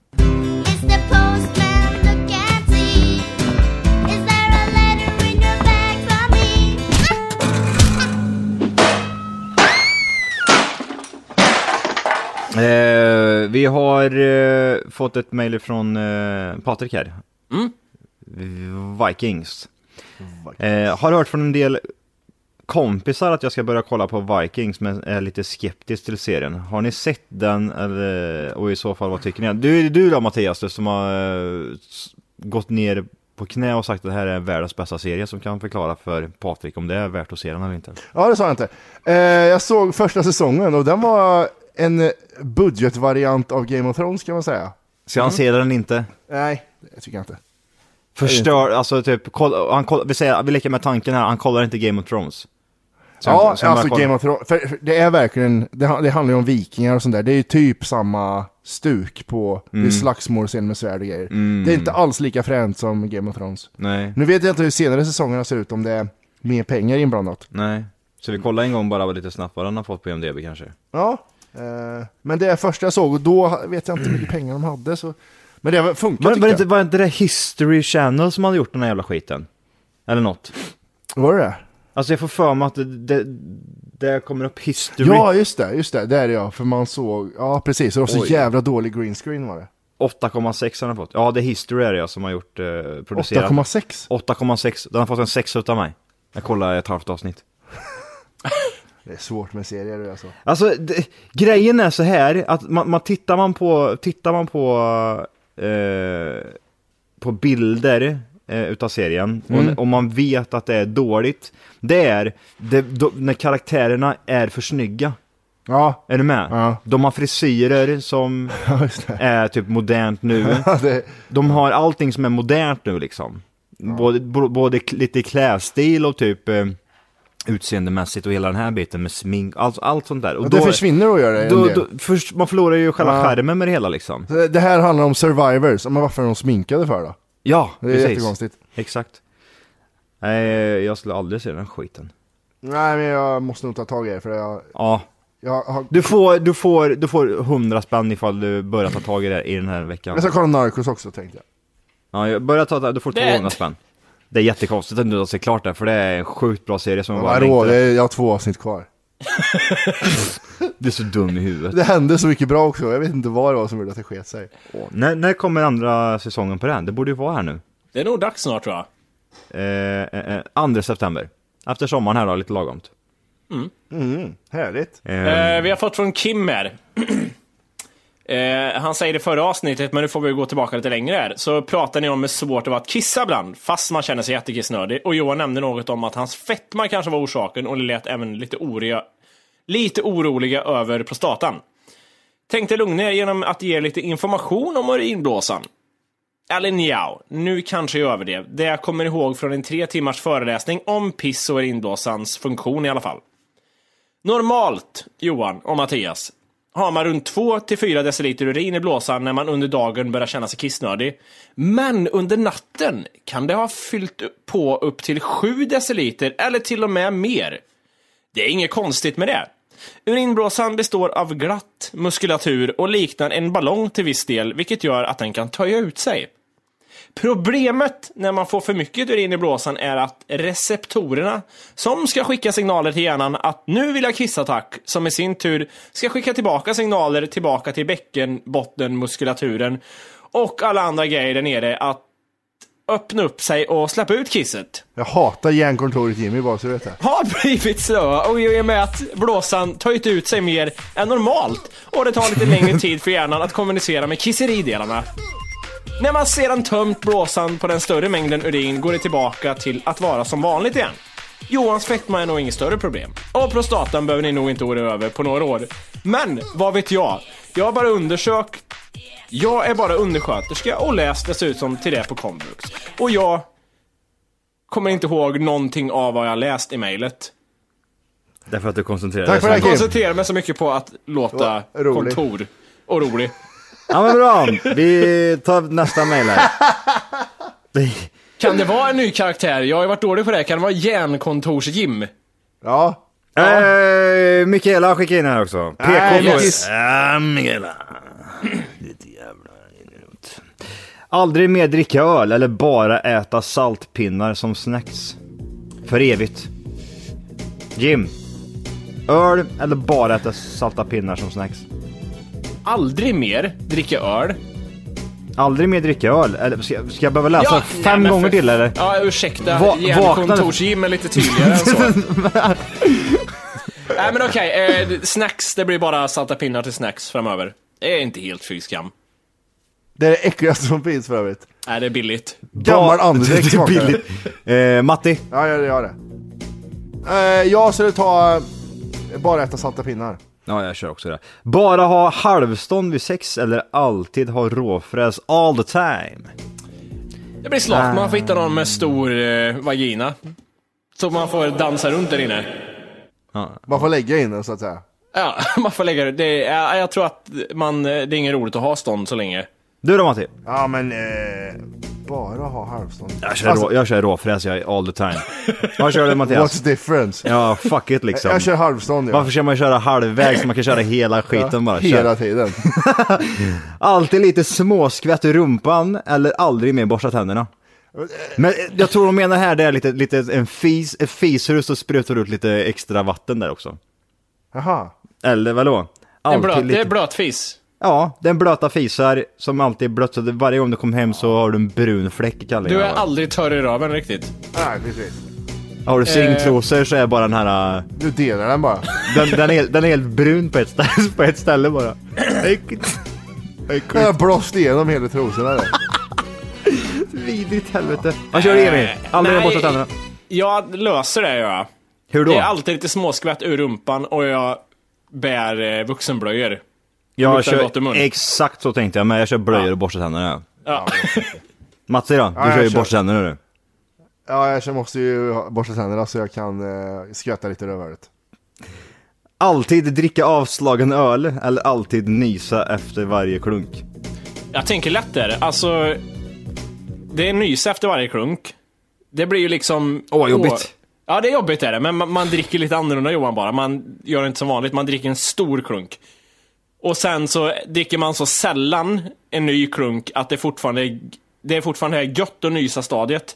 Eh, vi har eh, fått ett mejl från eh, Patrik här. Mm. Vikings. Eh, har hört från en del kompisar att jag ska börja kolla på Vikings, men är lite skeptisk till serien. Har ni sett den, eller, och i så fall vad tycker ni? Du, du då, Mattias, du som har eh, gått ner på knä och sagt att det här är världens bästa serie, som kan förklara för Patrik om det är värt att se den eller inte. Ja, det sa jag inte. Eh, jag såg första säsongen och den var en budgetvariant av Game of Thrones, kan man säga. Så han ser den inte? Nej, det tycker jag inte. Förstör, alltså typ, koll, han koll, vi, säger, vi leker med tanken här, han kollar inte Game of Thrones. Så ja, han, alltså Game of Thrones, för, för det är verkligen, det, det handlar ju om vikingar och sånt där. Det är ju typ samma stuk på mm. slagsmålscen med svärd och grejer. Mm. Det är inte alls lika fränt som Game of Thrones. Nej. Nu vet jag inte hur senare säsongerna ser ut, om det är mer pengar inblandat. Nej, så vi kollar en gång bara lite snabbt vad den har fått på I M D B kanske. Ja, eh, men det är första jag såg, och då vet jag inte hur mycket pengar de hade, så... Men det funkar, var, var, det inte, var det inte det History Channel som hade gjort den här jävla skiten? Eller något? Var det? Alltså jag får för mig att det, det, det kommer upp History. Ja, just det, just det, det är det ja. För man såg, ja precis, det var så Oj. jävla dålig green screen var det. åtta komma sex har den fått. Ja, det är History är det jag som har gjort, eh, producerat. åtta komma sex? åtta komma sex, den har fått en sex utav mig. Jag kollar ett halvt avsnitt. Det är svårt med serier alltså. Alltså, det, grejen är så här att man, man tittar man på tittar man på eh, på bilder eh, utav serien mm. och, och man vet att det är dåligt. Det är det, då, när karaktärerna är för snygga. Ja. Är du med? Ja. De har frisyrer som är typ modernt nu. det... De har allting som är modernt nu liksom. Ja. Både, både lite klädstil och typ eh, utseendemässigt och hela den här biten med smink, allt, allt sånt där. Och, och det då, försvinner att göra det. Då, då, först, man förlorar ju själva ja. skärmen med det hela liksom. Så det här handlar om survivors. Men varför är de sminkade för då? Ja, det är precis. jättekonstigt. Exakt. Nej, jag skulle aldrig se den skiten. Nej, men jag måste nog ta tag i det för jag... Ja. Jag har... Du får du får du får hundra spänn ifall du börjar ta tag i det i den här veckan. Jag ska kolla Narcos också, tänkte jag. Ja, jag börjar ta du får det... tvåhundra spänn. Det är jättekonstigt att du har sett klart det, för det är en sjukt bra serie som ja, bara rå, det är, jag har två avsnitt kvar. Du är så dum i huvudet. Det hände så mycket bra också. Jag vet inte vad det var som gjorde att det sket sig. Åh, när, när kommer andra säsongen på den? Det borde ju vara här nu. Det är nog dags snart, tror jag. Eh, eh, andra september. Efter sommaren här då, lite lagomt. Mm. Mm, härligt. Eh, Eh, vi har fått från Kim här. eh, han säger det förra avsnittet, men nu får vi gå tillbaka lite längre här. Så pratar ni om hur svårt det var att kissa ibland, fast man känner sig jättekissnödig. Och Johan nämnde något om att hans fetma kanske var orsaken, och det lät även lite oroliga, lite oroliga över prostatan. Tänkte lugna er genom att ge lite information om urinblåsan. Eller njau, nu kanske jag överdrev. Det jag kommer ihåg från en tre timmars föreläsning om piss och urinblåsans funktion i alla fall. Normalt, Johan och Mattias, har man runt två till fyra deciliter urin i blåsan när man under dagen börjar känna sig kissnödig. Men under natten kan det ha fyllt på upp till sju deciliter eller till och med mer. Det är inget konstigt med det. Urinblåsan består av glatt muskulatur och liknar en ballong till viss del, vilket gör att den kan töja ut sig. Problemet när man får för mycket urin i blåsan är att receptorerna som ska skicka signaler till hjärnan att nu vill jag kissa tack, som i sin tur ska skicka tillbaka signaler tillbaka till bäcken, botten, muskulaturen och alla andra grejer där nere att öppna upp sig och släppa ut kisset. Jag hatar järnkontoret Jimmy, bara så du vet det. Har blivit slöa och i och med att blåsan tagit ut sig mer än normalt och det tar lite längre tid för hjärnan att kommunicera med kisseridelarna. När man sedan tömt blåsan på den större mängden urin går det tillbaka till att vara som vanligt igen. Johans fetma är nog inget större problem. Och prostatan behöver ni nog inte oroa över på några år. Men, vad vet jag? Jag har bara undersökt. Jag är bara undersköterska och läst dessutom till det på komvux. Och jag kommer inte ihåg någonting av vad jag läst i mejlet. Därför att du koncentrerar dig. Jag koncentrerar mig så mycket på att låta kontor och rolig. Ja, men bra. Vi tar nästa mejl här. Kan det vara en ny karaktär? Jag har ju varit dålig på det. Kan det vara järnkontors-Jim? Ja. ja. Eh, Mikaela skickar in här också. P K. Yes. Ja, Mikaela. Lite jävla idiot. Aldrig mer dricka öl eller bara äta saltpinnar som snacks. För evigt. Jim. Öl eller bara äta salta pinnar som snacks? Aldrig mer dricka öl. Aldrig mer dricka öl? Eller ska, ska jag behöva läsa ja, fem nej, gånger för, till eller? Ja, ursäkta. Va- Järnkontors-Jim är lite tydligare än så. Nej, men okej. Okay, eh, snacks, det blir bara salta pinnar till snacks framöver. Det är inte helt fy skam. Det är det äckligaste som finns för övrigt. Nej, det är billigt. Gammal andedräkt smakar det. Billigt. Eh, Matti? Ja, jag gör det. Eh, jag skulle ta eh, bara äta salta pinnar. Ja, jag kör också det. Bara ha halvstånd vid sex eller alltid ha råfräs all the time? Det blir slakt. Man får hitta någon med stor eh, vagina. Så man får dansa runt där inne. Ja. Man får lägga in den så att säga. Ja, man får lägga det. det är, jag tror att man, det är inget roligt att ha stånd så länge. Du då, Matti? Ja, men eh, bara ha halvstånd. Jag kör, alltså, rå, jag kör råfräs jag all the time. Vad kör du, Mattias? What's the difference? Ja, fuck it liksom. Jag, jag kör halvstånd, ja. Varför ska man köra halvvägs så man kan köra hela skiten ja, bara? Hela kör. tiden. Alltid lite småskvätt i rumpan eller aldrig mer borsta tänderna? Men jag tror de menar här det är lite, lite en fis, ett fisrus och sprutar ut lite extra vatten där också. Jaha. Eller vadå? En blöt, lite... Det är blöt fis. Ja, den blöta fisar som alltid är blött, så varje gång du kommer hem så har du en brun fläck i kallingen. Du är aldrig törr i röven riktigt. Nej, precis. Har du stringtrosor så är bara den här... Du delar den bara. Den, den, är, den är helt brun på ett ställe, på ett ställe bara. Jag har blåst igenom hela trosorna där. Vidrigt helvete. Vad kör du Emil? Aldrig borta tänderna. Jag löser det, jag. Hur då? Det är alltid lite småskvätt ur rumpan och jag bär eh, vuxenblöjor. Jag kör, exakt så tänkte jag, men jag kör blöjor ja. och borstar tänderna. Ja. Mats då? Du ja, kör ju borstar tänderna nu. Ja, jag måste ju borsta tänderna så jag kan eh, skvätta lite rövhålet. Alltid dricka avslagen öl eller alltid nysa efter varje klunk? Jag tänker lätt där. Alltså, det är nysa efter varje klunk. Det blir ju liksom... Åh, jobbigt. Åh, ja, det är jobbigt är det, men man, man dricker lite annorlunda, Johan, bara. Man gör det inte som vanligt, man dricker en stor klunk. Och sen så dricker man så sällan en ny klunk att det fortfarande är, det är fortfarande är gött att nysa stadiet.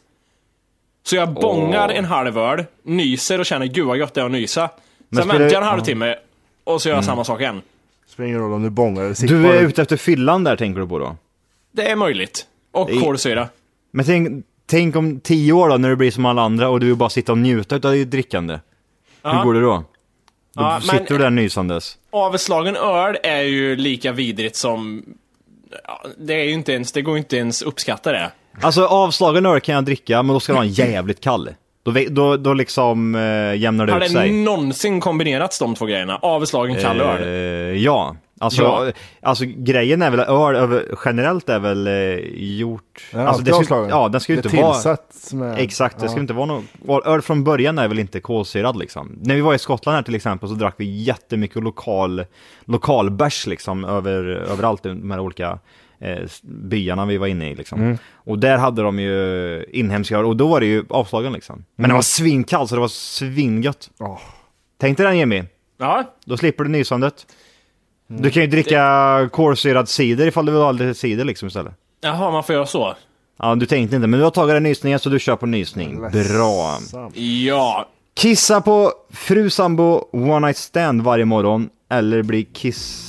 Så jag bångar oh. en halv öl, nyser och känner gud vad gött det är att nysa. Sen väntar jag en halvtimme och så gör jag mm. samma sak igen. Spelar ingen roll om du bångar eller sitter. Du är ute efter fyllan där, tänker du på då? Det är möjligt. Och I... kolsyra. Men tänk, tänk om tio år då, när du blir som alla andra och du bara sitter och njuter av ditt drickande. Ja. Hur går det då? Då ja, sitter du där nysandes. Avslagen öl är ju lika vidrigt som... Ja, det är ju inte ens, det går inte ens uppskatta det. Alltså avslagen öl kan jag dricka, men då ska det vara en jävligt kall. Då, då, då liksom äh, jämnar det Har ut sig. Har det någonsin kombinerats de två grejerna? Avslagen kall öl? Eh, ja. Alltså, ja. Alltså grejen är väl öl över, generellt är väl eh, gjort... Ja, alltså, det ska, ja, den ska ju inte vara... Med, exakt, det ja. ska inte vara någon... Öl från början är väl inte kolsyrad liksom. När vi var i Skottland här till exempel så drack vi jättemycket lokal, lokal bärs liksom över, överallt i de här olika... Eh, byarna vi var inne i liksom. Mm. Och där hade de ju inhemska öl och då var det ju avslagen liksom. Men mm. det var svinkallt så det var svingött. Oh. Tänk dig den, Jimmy. Ja. Då slipper du nysandet. Mm. Du kan ju dricka det... kolsyrad cider ifall du vill ha lite cider liksom istället. Jaha, man får göra så. Ja, du tänkte inte, men du har tagit en nysning så du kör på nysning. Bra. Ja. Kissa på fru sambo one night stand varje morgon eller bli kiss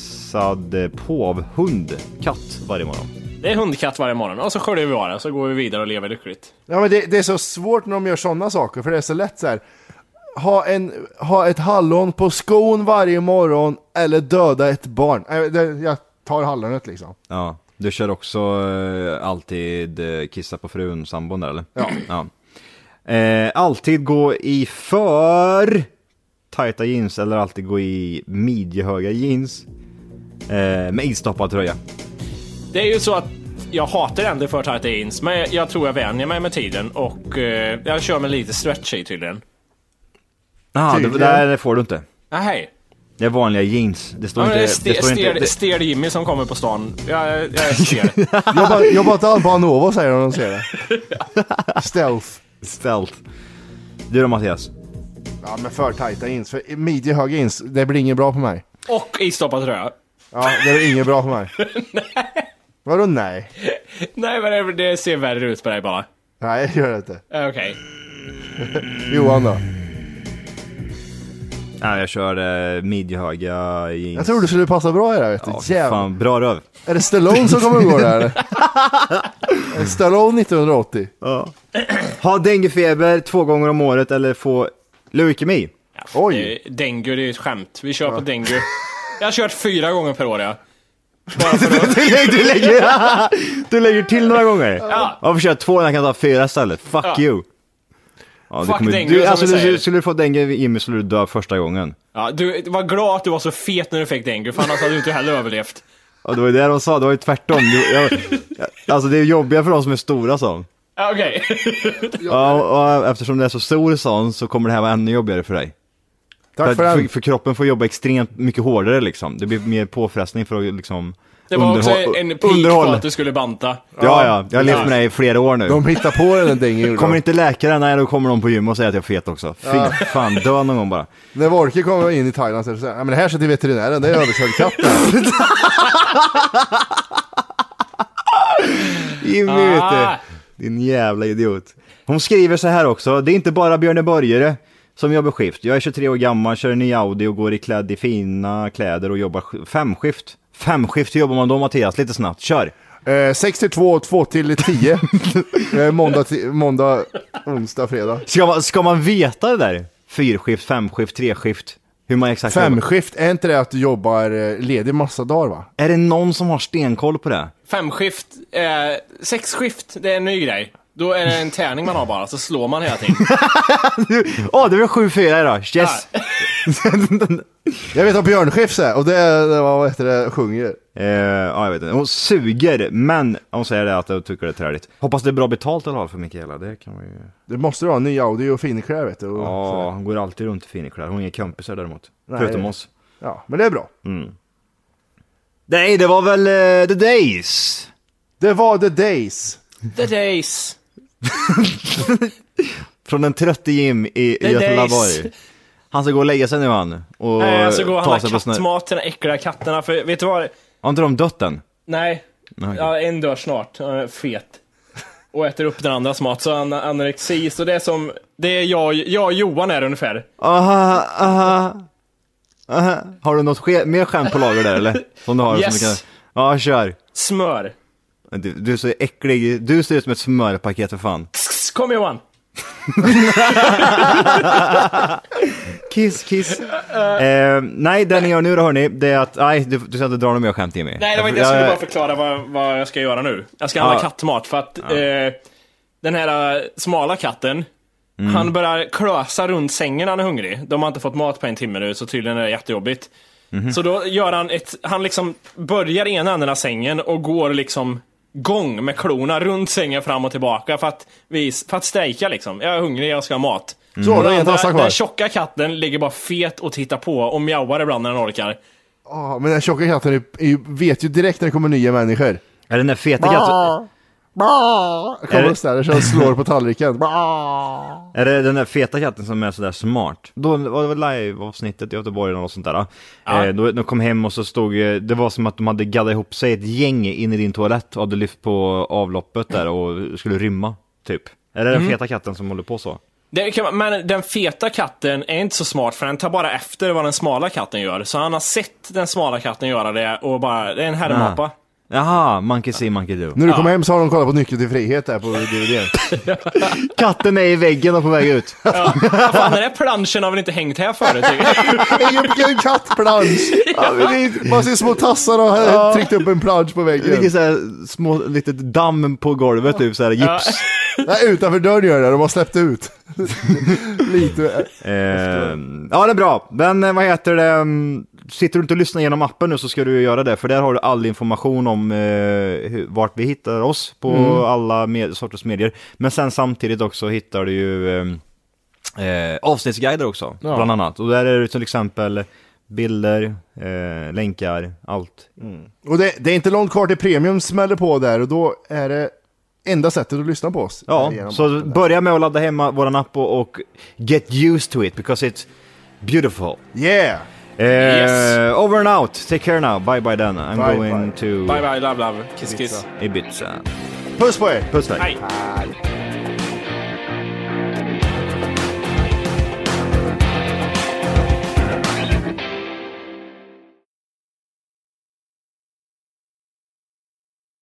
på av hundkatt varje morgon. Det är hundkatt varje morgon. Och så sköljer vi bara, så går vi vidare och lever lyckligt. Ja, men det, det är så svårt när de gör sådana saker, för det är så lätt så här. Ha, en, ha ett hallon på skon varje morgon eller döda ett barn. Jag, jag tar hallonet liksom. Ja, du kör också äh, alltid äh, kissa på frun sambon där, eller? Ja. ja. Äh, alltid gå i för tajta jeans eller alltid gå i midjehöga jeans. Eh, med instoppad tröja. Det är ju så att jag hatar ändå för tajta jeans, men jag tror jag vänjer mig med tiden och eh, jag kör med lite stretch i tydligen. Jaha, det där får du inte. Nej. Det är vanliga jeans. Det står ja, inte... Det är st- det står st- inte det... Stel Jimmy som kommer på stan. Jag, jag är stel. jobba, jobba inte alls på Anovo, säger de, de ser det. Stealth. Stealth. Du då, Mattias? Ja, men för tajta jeans. För midjehöga jeans, det blir inget bra på mig. Och istoppad tröja. Ja, det är inget bra för mig. Nej. Vadå nej? Nej, men det, det ser värre ut på dig bara. Nej, det gör det inte. Okej. Okay. Johan då? Ja, jag kör eh, midjehöga jeans. Jag tror du skulle passa bra i det här, vet du. Ja, Jävlar. Fan, bra röv. Är det Stallone som kommer att gå där? Är det Stallone nittonhundraåttio? Ja. Ha denguefeber två gånger om året eller få leukemi. Ja, oj. Dengue, det är ett skämt. Vi kör ja. på dengue. Jag har kört fyra gånger per år, ja. Bara för att... du, lägger, du, lägger, du lägger till några gånger. Ja. Jag får köra två när jag kan ta fyra istället. Fuck ja. you. Ja, Fuck kommer, dengue, du, alltså, du, skulle du få dengue Jimmy skulle du dö första gången. Ja, du var glad att du var så fet när du fick dengue, för annars hade du inte heller överlevt. Ja, det var ju det de sa, det var ju tvärtom. Du, jag, jag, alltså det är jobbiga för de som är stora så. Ja, okej. Okay. ja, och, och eftersom det är så stor sån så kommer det här vara ännu jobbigare för dig. Tack för, för, för, för kroppen får jobba extremt mycket hårdare liksom. Det blir mer påfrestning för att liksom det var också en pik på att du skulle banta. Ja, ja. Jag har levt med det i flera år nu. De hittar på den dengue. Kommer inte läkaren, nej då kommer de på gym och säger att jag är fet också. Fy ja. fan, dö någon gång bara. När Vorke kommer in i Thailand så säger ja, men det här ska till veterinären, det är överkörd katten. Jimmy, vet du. Din jävla idiot. Hon skriver så här också. Det är inte bara Björne Borgere som jobbar skift. Jag är tjugotre år gammal, kör en ny Audi och går i klädd i fina kläder och jobbar femskift. Femskift, hur jobbar man då, Mattias? Lite snabbt, kör. Eh, sex till två och två till tio. eh, måndag, till, måndag, onsdag, fredag. Ska man, ska man veta det där? Fyrskift, femskift, treskift? Hur man exakt Femskift, är inte det att du jobbar eh, ledig massa dagar va? Är det någon som har stenkoll på det? Femskift, eh, sexskift, det är en ny grej. Då är det en tärning man har bara, så slår man hela tiden. Åh, oh, det var sju fyra idag. Yes. Ja. Jag vet att Björnskift är, och det är vad, vad heter det, sjunger. Eh, ja, jag vet inte. Hon suger, men hon säger det att jag tycker det är träligt. Hoppas det är bra betalt i alla fall för Mikaela. Det kan man ju... Det måste vara en ny Audi och finkläder, vet du. Och ja, hon går alltid runt i finkläder. Hon är inga kompisar däremot. Nej, förutom oss. Ja, men det är bra. Mm. Nej, det var väl uh, The Days. Det var The Days. The Days. Från en trötte Jim i Göteborg. Han ska gå och lägga sig nu han. Och Nej, jag ska gå och ta handla sig på snö. kattmat till de äckliga katterna. För vet du vad? Har inte de dött än? Nej, Okay. ja, en dör snart. Han är fet. Och äter upp den andras mat. Så han anorexi. Så det är som, det är jag, jag och Johan är ungefär. Aha, aha. Aha. Har du något ske- mer skämt på lager där eller? Som du har, yes. som du kan... Ja, kör. Smör. Du, du är så äcklig. Du ser ut som ett smörpaket för fan. Kom Johan. Kiss, kiss. eh, nej, det ni gör nu då hörni, det är att, nej, du, du ska inte dra någon mer skämt i mig. Nej, det var inte, jag skulle bara förklara vad, vad jag ska göra nu. Jag ska handla ja. kattmat för att ja. eh, den här uh, smala katten, mm. han börjar klösa runt sängen när han är hungrig. De har inte fått mat på en timme nu, så tydligen är det jättejobbigt. Mm. Så då gör han ett, han liksom börjar i ena änden av sängen och går liksom gång med klorna runt sängen fram och tillbaka för att, vis, för att strejka liksom. Jag är hungrig, jag ska ha mat. Mm. Så, den, andra, den, den tjocka katten ligger bara fet och tittar på och mjauar ibland när den orkar. Ja, men den tjocka katten är, är, vet ju direkt när det kommer nya människor. Är det den där feta katten? Kommer det... ställer sig och slår på tallriken. Är det den där feta katten som är sådär smart? Då var det väl live-avsnittet i Göteborg och sånt där. Ja. Eh, då de kom hem och så stod det var som att de hade gaddat ihop sig ett gäng in i din toalett och hade lyft på avloppet där och skulle rymma, typ. Är det den mm. feta katten som håller på så? Det kan, men den feta katten är inte så smart för den tar bara efter vad den smala katten gör. Så han har sett den smala katten göra det och bara, det är en herrmapa. Ja. Jaha, monkey see, monkey do. När du kommer ja. hem så har de kollat på Nyckeln till frihet där på D V D. Katten är i väggen och på väg ut. Ja, fan, den där planschen har väl inte hängt här förut? En kattplansch. Ja, man ser små tassar och har ja. tryckt upp en plansch på väggen. Det ligger så här små, litet damm på golvet, typ så här gips. Ja. Nej, utanför dörren gör det, de har släppt ut. Lite. Eh, ja, det är bra. Men vad heter det? Sitter du inte och lyssnar genom appen nu så ska du göra det. För där har du all information om eh, vart vi hittar oss på mm. alla med- sorters medier. Men sen samtidigt också hittar du ju eh, eh, avsnittsguider också, ja. bland annat. Och där är det till exempel bilder, eh, länkar, allt. Mm. Och det, det är inte långt kvar till premium smäller på där. Och då är det enda sättet att lyssna på oss. Ja, så börja med att ladda hem våran app och, och get used to it because it's beautiful. Yeah! Uh, yes. Over and out. Take care now. Bye bye then. I'm bye, going bye. to... Bye bye, love love. Kiss kiss. Ibiza. Puss på er. Puss på er. Hej.